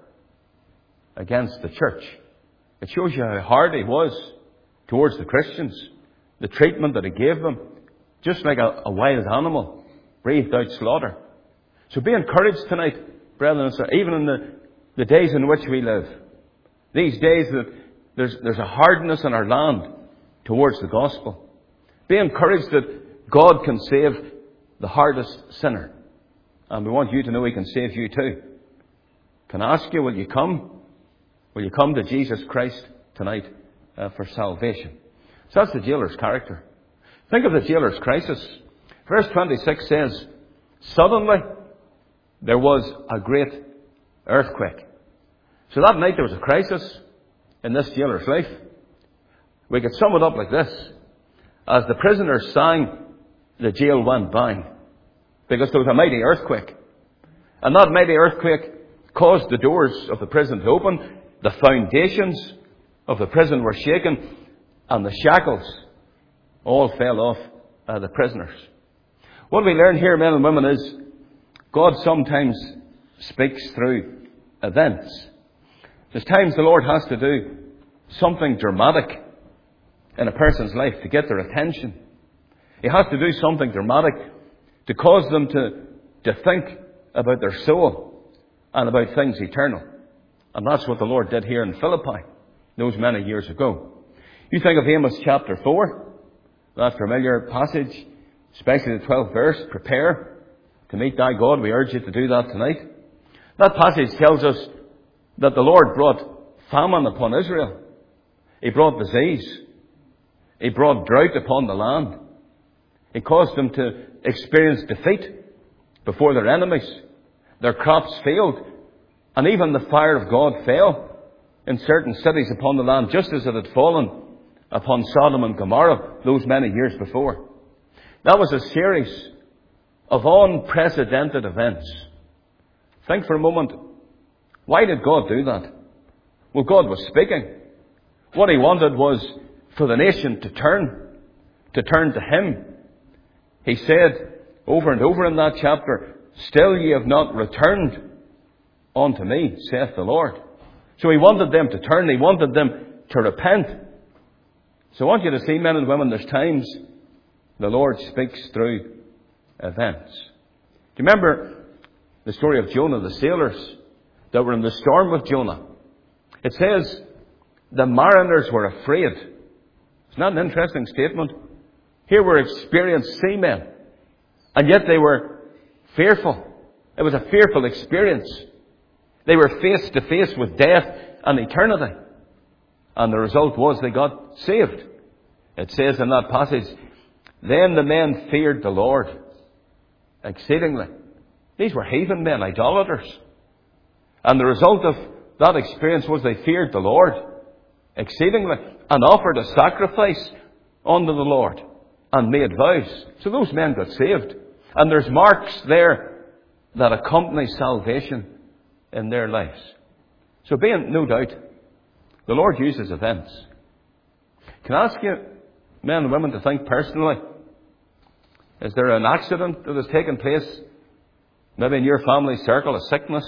against the church. It shows you how hard he was towards the Christians, the treatment that he gave them, just like a, a wild animal, breathed out slaughter. So be encouraged tonight, brethren and sisters, even in the, the days in which we live. These days that there's, there's a hardness in our land towards the gospel. Be encouraged that God can save the hardest sinner. And we want you to know He can save you too. Can I ask you, will you come? Will you come to Jesus Christ tonight uh, for salvation? So that's the jailer's character. Think of the jailer's crisis. Verse twenty-six says, suddenly there was a great earthquake. So that night there was a crisis in this jailer's life. We could sum it up like this. As the prisoners sang, the jail went down. Because there was a mighty earthquake. And that mighty earthquake caused the doors of the prison to open. The foundations of the prison were shaken. And the shackles all fell off uh, the prisoners. What we learn here, men and women, is God sometimes speaks through events. There's times the Lord has to do something dramatic in a person's life to get their attention. He has to do something dramatic to cause them to, to think about their soul and about things eternal. And that's what the Lord did here in Philippi those many years ago. You think of Amos chapter four, that familiar passage, especially the twelfth verse, prepare to meet thy God. We urge you to do that tonight. That passage tells us that the Lord brought famine upon Israel. He brought disease. He brought drought upon the land. He caused them to experience defeat before their enemies. Their crops failed. And even the fire of God fell in certain cities upon the land, just as it had fallen upon Sodom and Gomorrah those many years before. That was a series of unprecedented events. Think for a moment, why did God do that? Well, God was speaking. What He wanted was for the nation to turn, to turn to Him. He said over and over in that chapter, still ye have not returned unto me, saith the Lord. So He wanted them to turn. He wanted them to repent. So I want you to see, men and women, there's times the Lord speaks through events. Do you remember the story of Jonah, the sailors that were in the storm with Jonah? It says the mariners were afraid. Isn't that an interesting statement? Here were experienced seamen, and yet they were fearful. It was a fearful experience. They were face to face with death and eternity. And the result was they got saved. It says in that passage, then the men feared the Lord exceedingly. These were heathen men, idolaters. And the result of that experience was they feared the Lord exceedingly and offered a sacrifice unto the Lord and made vows. So those men got saved. And there's marks there that accompany salvation in their lives. So be in no doubt, the Lord uses events. Can I ask you, men and women, to think personally? Is there an accident that has taken place, maybe in your family circle, a sickness,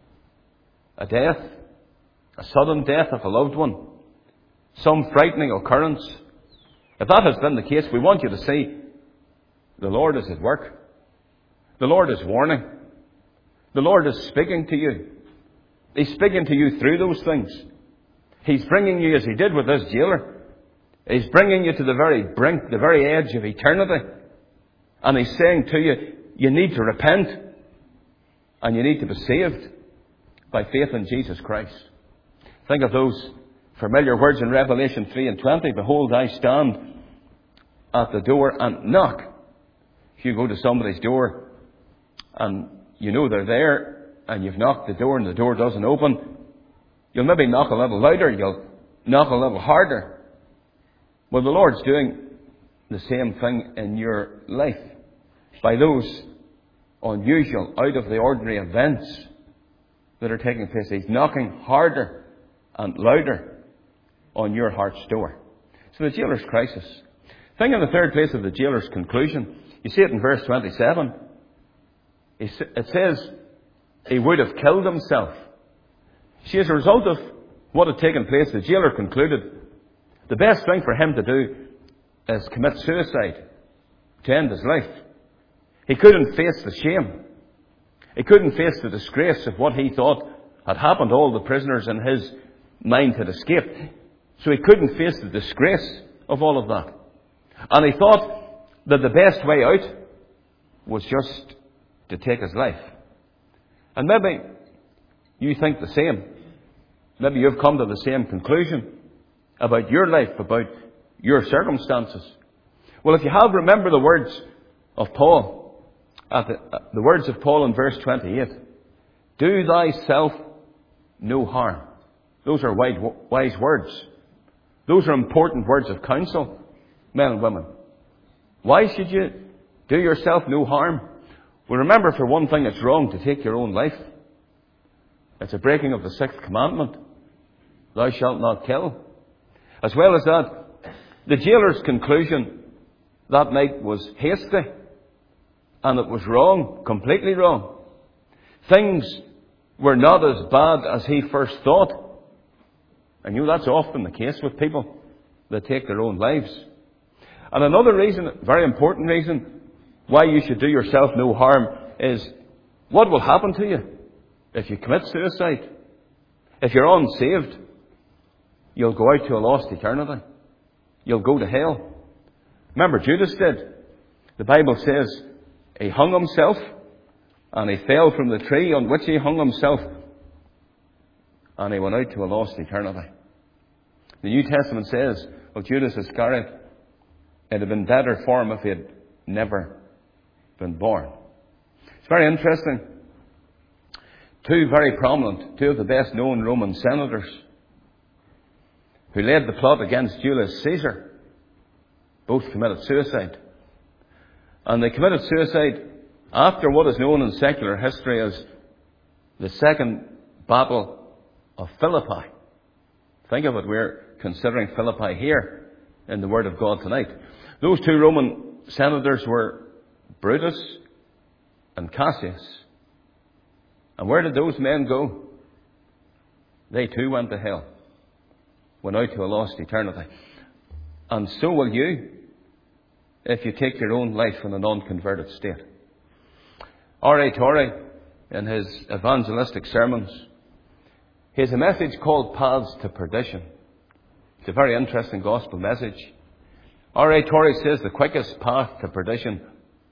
a death, a sudden death of a loved one, some frightening occurrence? If that has been the case, we want you to see the Lord is at work. The Lord is warning. The Lord is speaking to you. He's speaking to you through those things. He's bringing you, as He did with this jailer, He's bringing you to the very brink, the very edge of eternity. And He's saying to you, you need to repent and you need to be saved by faith in Jesus Christ. Think of those familiar words in Revelation three and twenty. Behold, I stand at the door and knock. If you go to somebody's door and you know they're there and you've knocked the door and the door doesn't open, you'll maybe knock a little louder, you'll knock a little harder. Well, the Lord's doing the same thing in your life by those unusual, out of the ordinary events that are taking place. He's knocking harder and louder on your heart's door. So the jailer's crisis. Think in the third place of the jailer's conclusion. You see it in verse twenty-seven. It says he would have killed himself. See, as a result of what had taken place, the jailer concluded the best thing for him to do is commit suicide. to end his life. He couldn't face the shame. He couldn't face the disgrace of what he thought had happened. All the prisoners in his mind had escaped. So he couldn't face the disgrace of all of that. And he thought that the best way out was just to take his life. And maybe you think the same. Maybe you've come to the same conclusion about your life, about your circumstances. Well, if you have, remember the words of Paul. At the, uh, the words of Paul in verse twenty-eight. Do thyself no harm. Those are wise, wise words. Those are important words of counsel, men and women. Why should you do yourself no harm? Well, remember, for one thing, it's wrong to take your own life. It's a breaking of the sixth commandment. Thou shalt not kill. As well as that, the jailer's conclusion that night was hasty. And it was wrong, completely wrong. Things were not as bad as he first thought. And you know, that's often the case with people that take their own lives. And another reason, very important reason, why you should do yourself no harm is what will happen to you if you commit suicide. If you're unsaved, you'll go out to a lost eternity. You'll go to hell. Remember, Judas did. The Bible says he hung himself and he fell from the tree on which he hung himself and he went out to a lost eternity. The New Testament says, well, Judas Iscariot, it had been better for him if he had never been born. It's very interesting. Two very prominent, two of the best known Roman senators who led the plot against Julius Caesar, both committed suicide. And they committed suicide after what is known in secular history as the Second Battle of Philippi. Think of it, we're considering Philippi here in the Word of God tonight. Those two Roman senators were Brutus and Cassius. And where did those men go? They too went to hell. Went out to a lost eternity. And so will you if you take your own life in an unconverted state. R A Torrey, in his evangelistic sermons, he has a message called Paths to Perdition. It's a very interesting gospel message. R A Torrey says the quickest path to perdition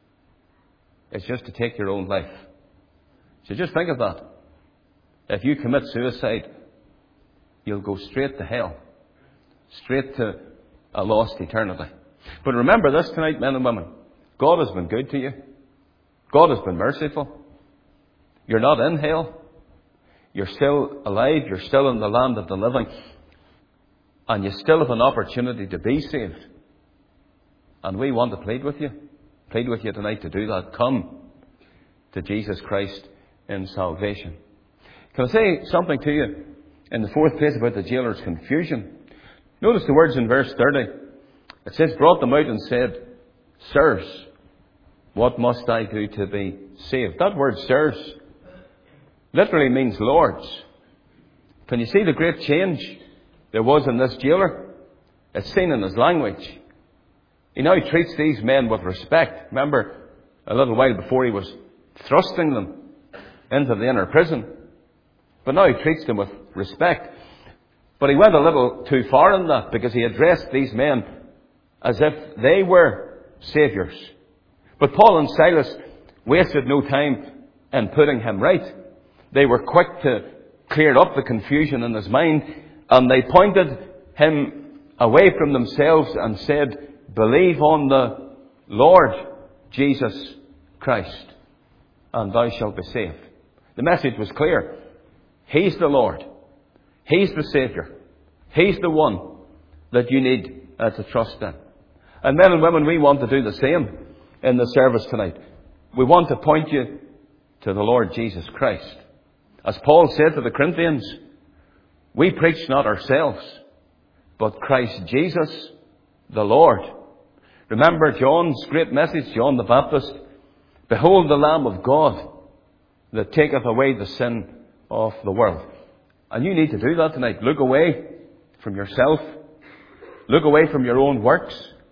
is just to take your own life. So just think of that. If you commit suicide, you'll go straight to hell. Straight to a lost eternity. But remember this tonight, men and women. God has been good to you. God has been merciful. You're not in hell. You're still alive. You're still in the land of the living. And you still have an opportunity to be saved. And we want to plead with you. Plead with you tonight to do that. Come to Jesus Christ in salvation. Can I say something to you in the fourth place about the jailer's confusion? Notice the words in verse thirty. It says, brought them out and said, sirs, what must I do to be saved? That word sirs literally means lords. Can you see the great change there was in this jailer? It's seen in his language. He now treats these men with respect. Remember, a little while before he was thrusting them into the inner prison. But now he treats them with respect. But he went a little too far in that, because he addressed these men as if they were saviours. But Paul and Silas wasted no time in putting him right. They were quick to clear up the confusion in his mind, and they pointed him away from themselves and said, believe on the Lord Jesus Christ, and thou shalt be saved. The message was clear. He's the Lord. He's the Saviour. He's the one that you need uh, to trust in. And men and women, we want to do the same in the service tonight. We want to point you to the Lord Jesus Christ. As Paul said to the Corinthians, we preach not ourselves, but Christ Jesus the Lord. Remember John's great message, John the Baptist. Behold the Lamb of God that taketh away the sin of the world. And you need to do that tonight. Look away from yourself. Look away from your own works.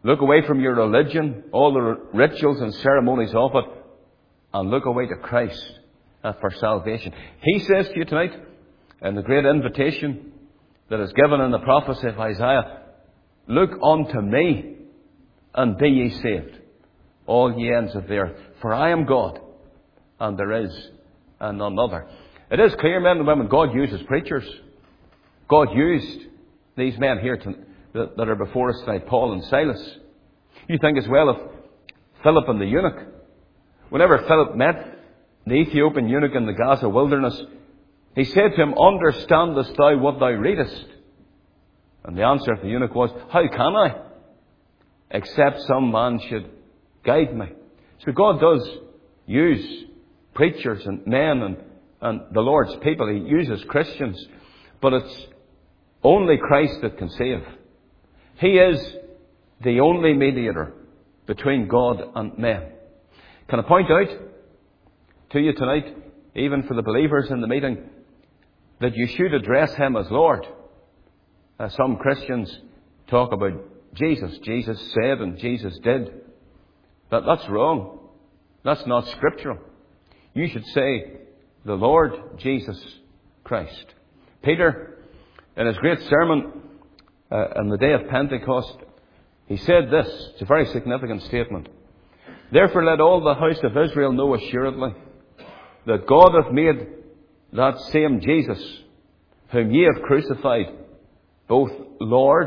Look away from your religion, all the rituals and ceremonies of it, and look away to Christ uh, for salvation. He says to you tonight, in the great invitation that is given in the prophecy of Isaiah, look unto me, and be ye saved, all ye ends of the earth. For I am God, and there is none other. It is clear, men and women, God uses preachers. God used these men here to, that, that are before us tonight, Paul and Silas. You think as well of Philip and the eunuch. Whenever Philip met the Ethiopian eunuch in the Gaza wilderness, he said to him, understandest thou what thou readest? And the answer of the eunuch was, how can I? Except some man should guide me. So God does use preachers and men and, and the Lord's people. He uses Christians. But it's only Christ that can save. He is the only mediator between God and men. Can I point out to you tonight, even for the believers in the meeting, that you should address Him as Lord? As some Christians talk about Jesus. Jesus said and Jesus did. But that's wrong. That's not scriptural. You should say, the Lord Jesus Christ. Peter, in his great sermon uh, on the day of Pentecost, he said this. It's a very significant statement. Therefore let all the house of Israel know assuredly that God hath made that same Jesus, whom ye have crucified, both Lord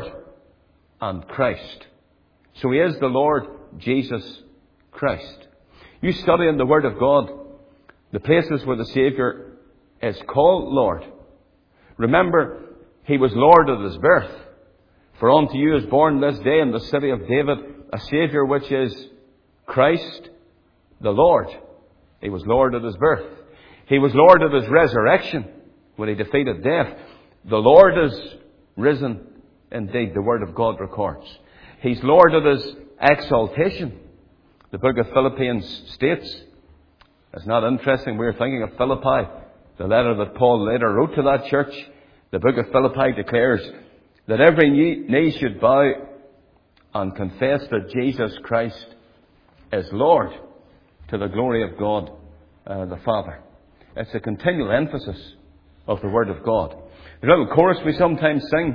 and Christ. So He is the Lord Jesus Christ. You study in the Word of God the places where the Saviour is called Lord. Remember, He was Lord at His birth. For unto you is born this day in the city of David a Saviour, which is Christ the Lord. He was Lord at His birth. He was Lord at His resurrection when He defeated death. The Lord is risen indeed, the Word of God records. He's Lord at His exaltation. The book of Philippians states, it's not interesting, we're thinking of Philippi, the letter that Paul later wrote to that church. The book of Philippi declares that every knee should bow and confess that Jesus Christ is Lord, to the glory of God uh, the Father. It's a continual emphasis of the Word of God. The little chorus we sometimes sing,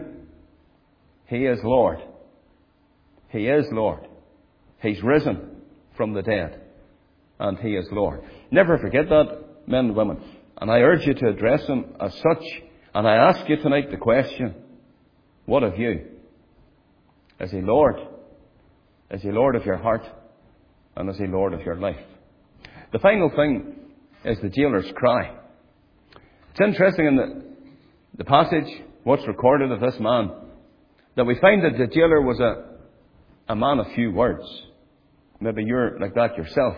He is Lord. He is Lord. He's risen from the dead. And He is Lord. Never forget that, men and women. And I urge you to address Him as such. And I ask you tonight the question, what of you? Is He Lord? Is He Lord of your heart? And is He Lord of your life? The final thing is the jailer's cry. It's interesting in the, the passage, what's recorded of this man, that we find that the jailer was a, a man of few words. Maybe you're like that yourself.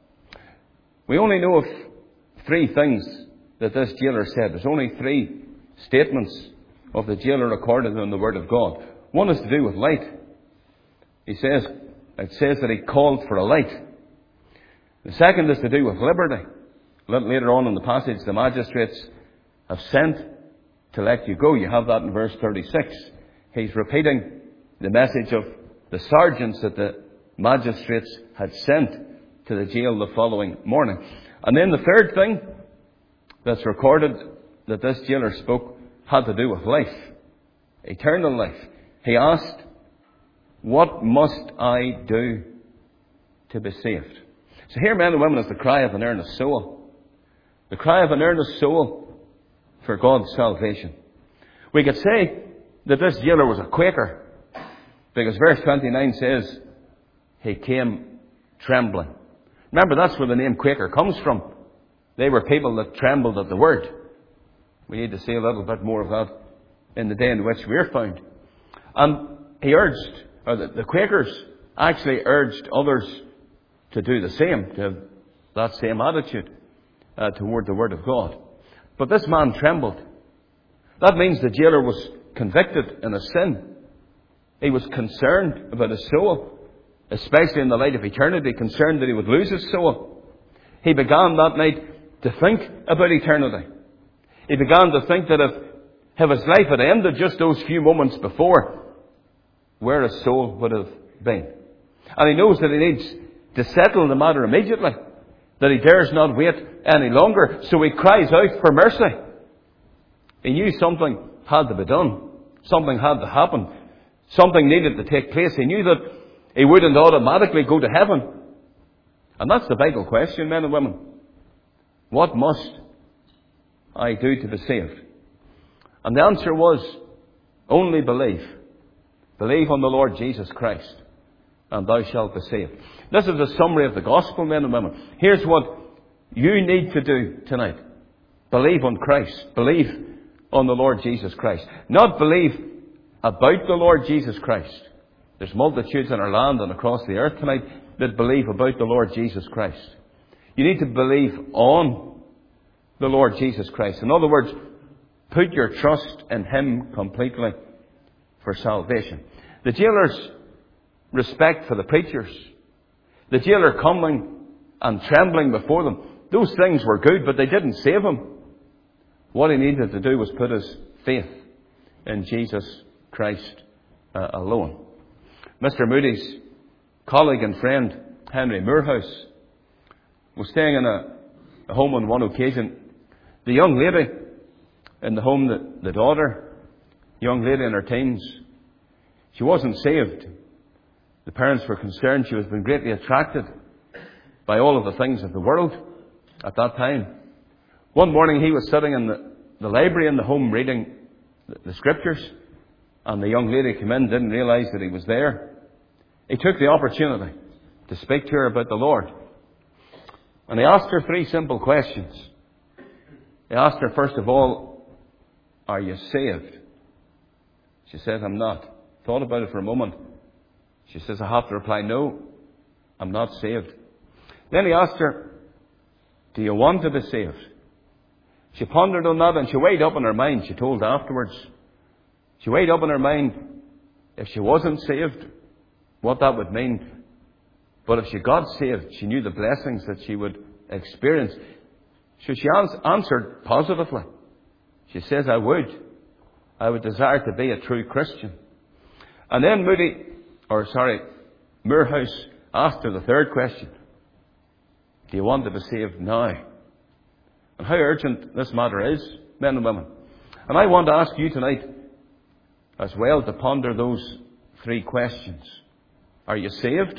We only know of three things that this jailer said. There's only three statements of the jailer recorded in the Word of God. One is to do with light. He says, it says that he called for a light. The second is to do with liberty. A little later on in the passage, the magistrates have sent to let you go. You have that in verse thirty-six. He's repeating the message of the sergeants that the magistrates had sent to the jail the following morning. And then the third thing that's recorded that this jailer spoke had to do with life, eternal life. He asked, what must I do to be saved? So here, men and women, is the cry of an earnest soul. The cry of an earnest soul for God's salvation. We could say that this jailer was a Quaker, because verse twenty-nine says, he came trembling. Remember, that's where the name Quaker comes from. They were people that trembled at the word. We need to see a little bit more of that in the day in which we're found. And he urged, or the, the Quakers actually urged others to do the same, to have that same attitude uh, toward the Word of God. But this man trembled. That means the jailer was convicted in a sin. He was concerned about his soul, especially in the light of eternity, concerned that he would lose his soul. He began that night to think about eternity. He began to think that if, if his life had ended just those few moments before, where his soul would have been. And he knows that he needs to settle the matter immediately, that he dares not wait any longer, so he cries out for mercy. He knew something had to be done. Something had to happen. Something needed to take place. He knew that he wouldn't automatically go to heaven. And that's the vital question, men and women. What must I do to be saved? And the answer was, only believe. Believe on the Lord Jesus Christ, and thou shalt be saved. This is a summary of the gospel, men and women. Here's what you need to do tonight. Believe on Christ. Believe on the Lord Jesus Christ. Not believe about the Lord Jesus Christ. There's multitudes in our land and across the earth tonight that believe about the Lord Jesus Christ. You need to believe on the Lord Jesus Christ. In other words, put your trust in Him completely for salvation. The jailer's respect for the preachers, the jailer coming and trembling before them, those things were good, but they didn't save him. What he needed to do was put his faith in Jesus Christ uh, alone. Mister Moody's colleague and friend, Henry Moorhouse, was staying in a, a home on one occasion. The young lady in the home, the, the daughter, young lady in her teens, she wasn't saved. The parents were concerned. She was being greatly attracted by all of the things of the world at that time. One morning he was sitting in the, the library in the home reading the, the scriptures, and the young lady came in, didn't realise that he was there. He took the opportunity to speak to her about the Lord. And he asked her three simple questions. He asked her, first of all, are you saved? She said, I'm not. Thought about it for a moment. She says, I have to reply, no, I'm not saved. Then he asked her, do you want to be saved? She pondered on that, and she weighed up in her mind, she told afterwards. She weighed up in her mind, if she wasn't saved, what that would mean. But if she got saved, she knew the blessings that she would experience. So she answered positively. She says, I would. I would desire to be a true Christian. And then Moody, or sorry, Moorhouse asked her the third question. Do you want to be saved now? And how urgent this matter is, men and women. And I want to ask you tonight as well to ponder those three questions. Are you saved?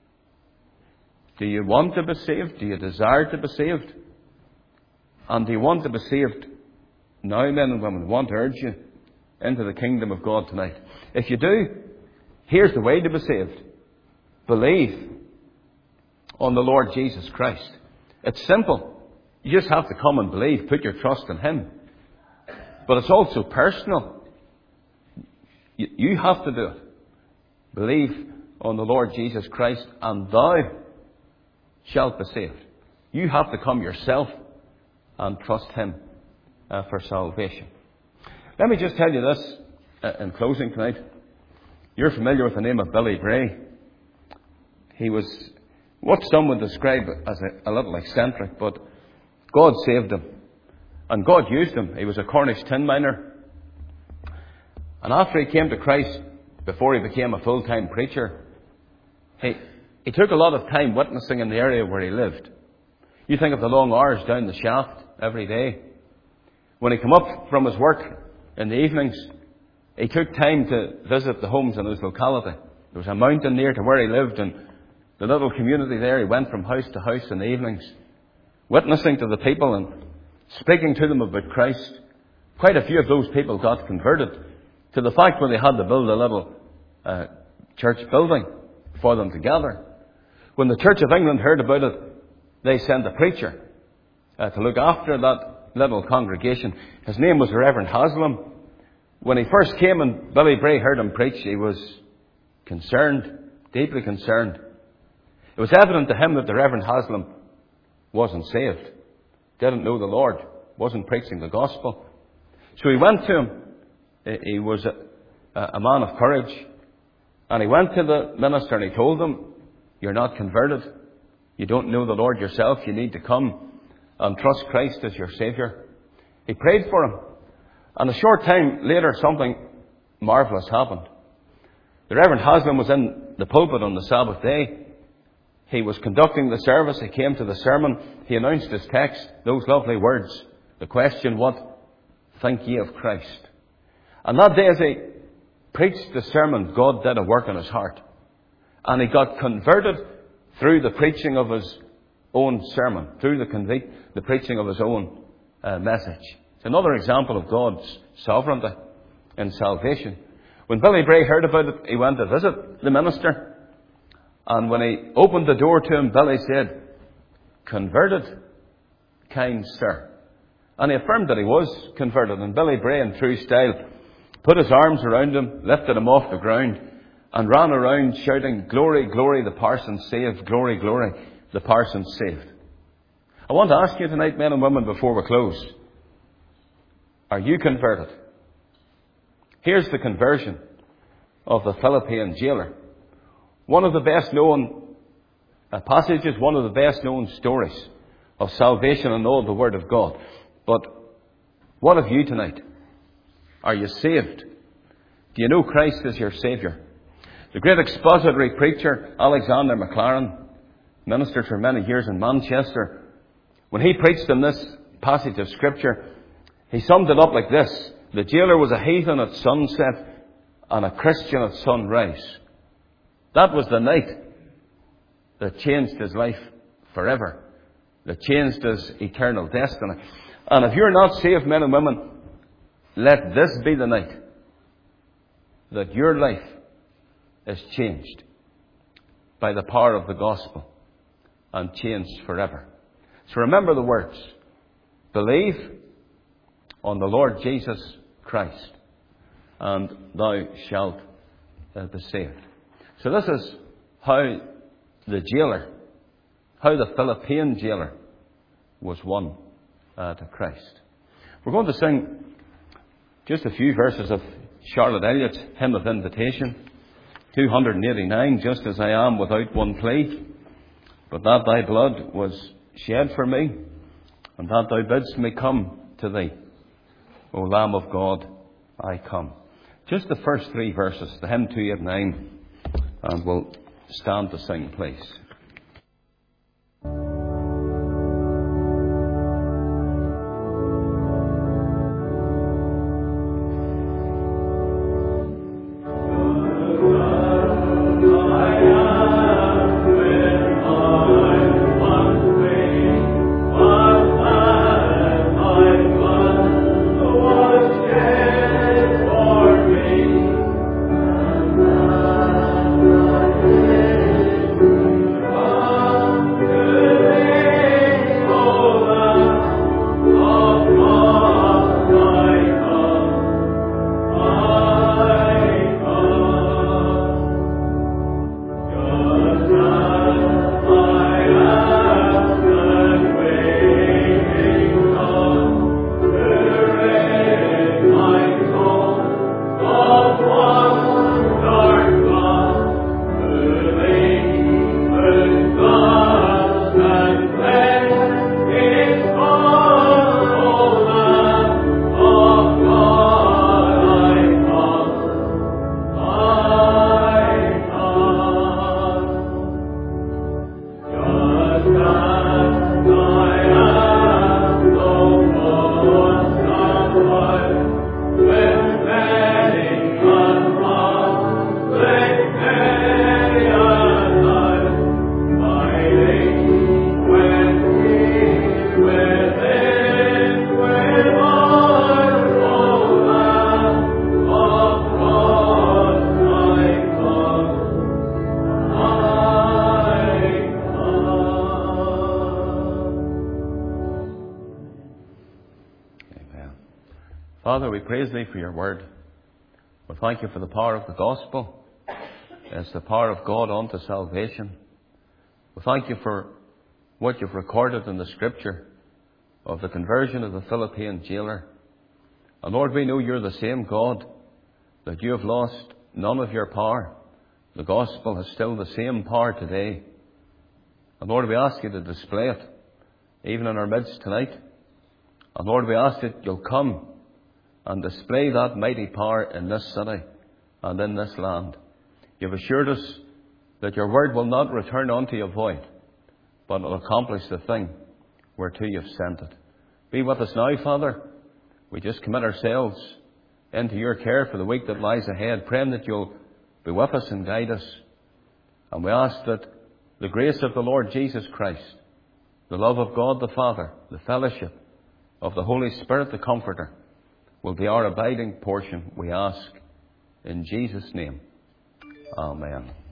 Do you want to be saved? Do you desire to be saved? And do you want to be saved now, men and women? I want to urge you into the kingdom of God tonight. If you do, here's the way to be saved. Believe on the Lord Jesus Christ. It's simple. You just have to come and believe. Put your trust in Him. But it's also personal. You, you have to do it. Believe on the Lord Jesus Christ, and thou shalt be saved. You have to come yourself and trust Him uh, for salvation. Let me just tell you this uh, in closing tonight. You're familiar with the name of Billy Bray. He was what some would describe as a, a little eccentric, but God saved him. And God used him. He was a Cornish tin miner. And after he came to Christ, before he became a full-time preacher, he, he took a lot of time witnessing in the area where he lived. You think of the long hours down the shaft every day. When he came up from his work in the evenings, he took time to visit the homes in his locality. There was a mountain near to where he lived, and the little community there, he went from house to house in the evenings, witnessing to the people and speaking to them about Christ. Quite a few of those people got converted to the fact when they had to build a little uh, church building for them to gather. When the Church of England heard about it, they sent a preacher uh, to look after that little congregation. His name was Reverend Haslam. When he first came and Billy Bray heard him preach, he was concerned, deeply concerned. It was evident to him that the Reverend Haslam wasn't saved, didn't know the Lord, wasn't preaching the gospel. So he went to him. He was a, a man of courage. And he went to the minister and he told him, you're not converted. You don't know the Lord yourself. You need to come and trust Christ as your Saviour. He prayed for him. And a short time later, something marvellous happened. The Reverend Haslam was in the pulpit on the Sabbath day. He was conducting the service. He came to the sermon. He announced his text, those lovely words. The question, what think ye of Christ? And that day as he preached the sermon, God did a work in his heart. And he got converted through the preaching of his own sermon, through the, convic- the preaching of his own uh, message. It's another example of God's sovereignty in salvation. When Billy Bray heard about it, he went to visit the minister. And when he opened the door to him, Billy said, "Converted, kind sir." And he affirmed that he was converted. And Billy Bray, in true style, put his arms around him, lifted him off the ground, and ran around shouting, "Glory, glory, the parson's saved. Glory, glory, the parson's saved." I want to ask you tonight, men and women, before we close, are you converted? Here's the conversion of the Philippian jailer. One of the best known uh, passages, one of the best known stories of salvation in all the Word of God. But what of you tonight? Are you saved? Do you know Christ as your Saviour? The great expository preacher, Alexander Maclaren, ministered for many years in Manchester, when he preached in this passage of Scripture, he summed it up like this: the jailer was a heathen at sunset and a Christian at sunrise. That was the night that changed his life forever, that changed his eternal destiny. And if you're not saved, men and women, let this be the night that your life is changed by the power of the gospel and changed forever. So remember the words: believe on the Lord Jesus Christ, and thou shalt uh, be saved. So this is how the jailer, how the Philippian jailer was won uh, to Christ. We're going to sing just a few verses of Charlotte Elliott's Hymn of Invitation, two eighty-nine, "Just as I am without one plea, but that thy blood was shed for me, and that thou bidst me come to thee. O Lamb of God, I come." Just the first three verses, the hymn two eighty-nine, and we'll stand to sing, please. Father, we praise Thee for Your Word. We thank You for the power of the gospel. It's the power of God unto salvation. We thank You for what You've recorded in the Scripture of the conversion of the Philippian jailer. And Lord, we know You're the same God, that You have lost none of Your power. The gospel has still the same power today. And Lord, we ask You to display it, even in our midst tonight. And Lord, we ask that You'll come and display that mighty power in this city and in this land. You've assured us that your word will not return unto you void, but will accomplish the thing whereto you've sent it. Be with us now, Father. We just commit ourselves into your care for the week that lies ahead, praying that you'll be with us and guide us. And we ask that the grace of the Lord Jesus Christ, the love of God the Father, the fellowship of the Holy Spirit, the Comforter, will be our abiding portion, we ask, in Jesus' name. Amen.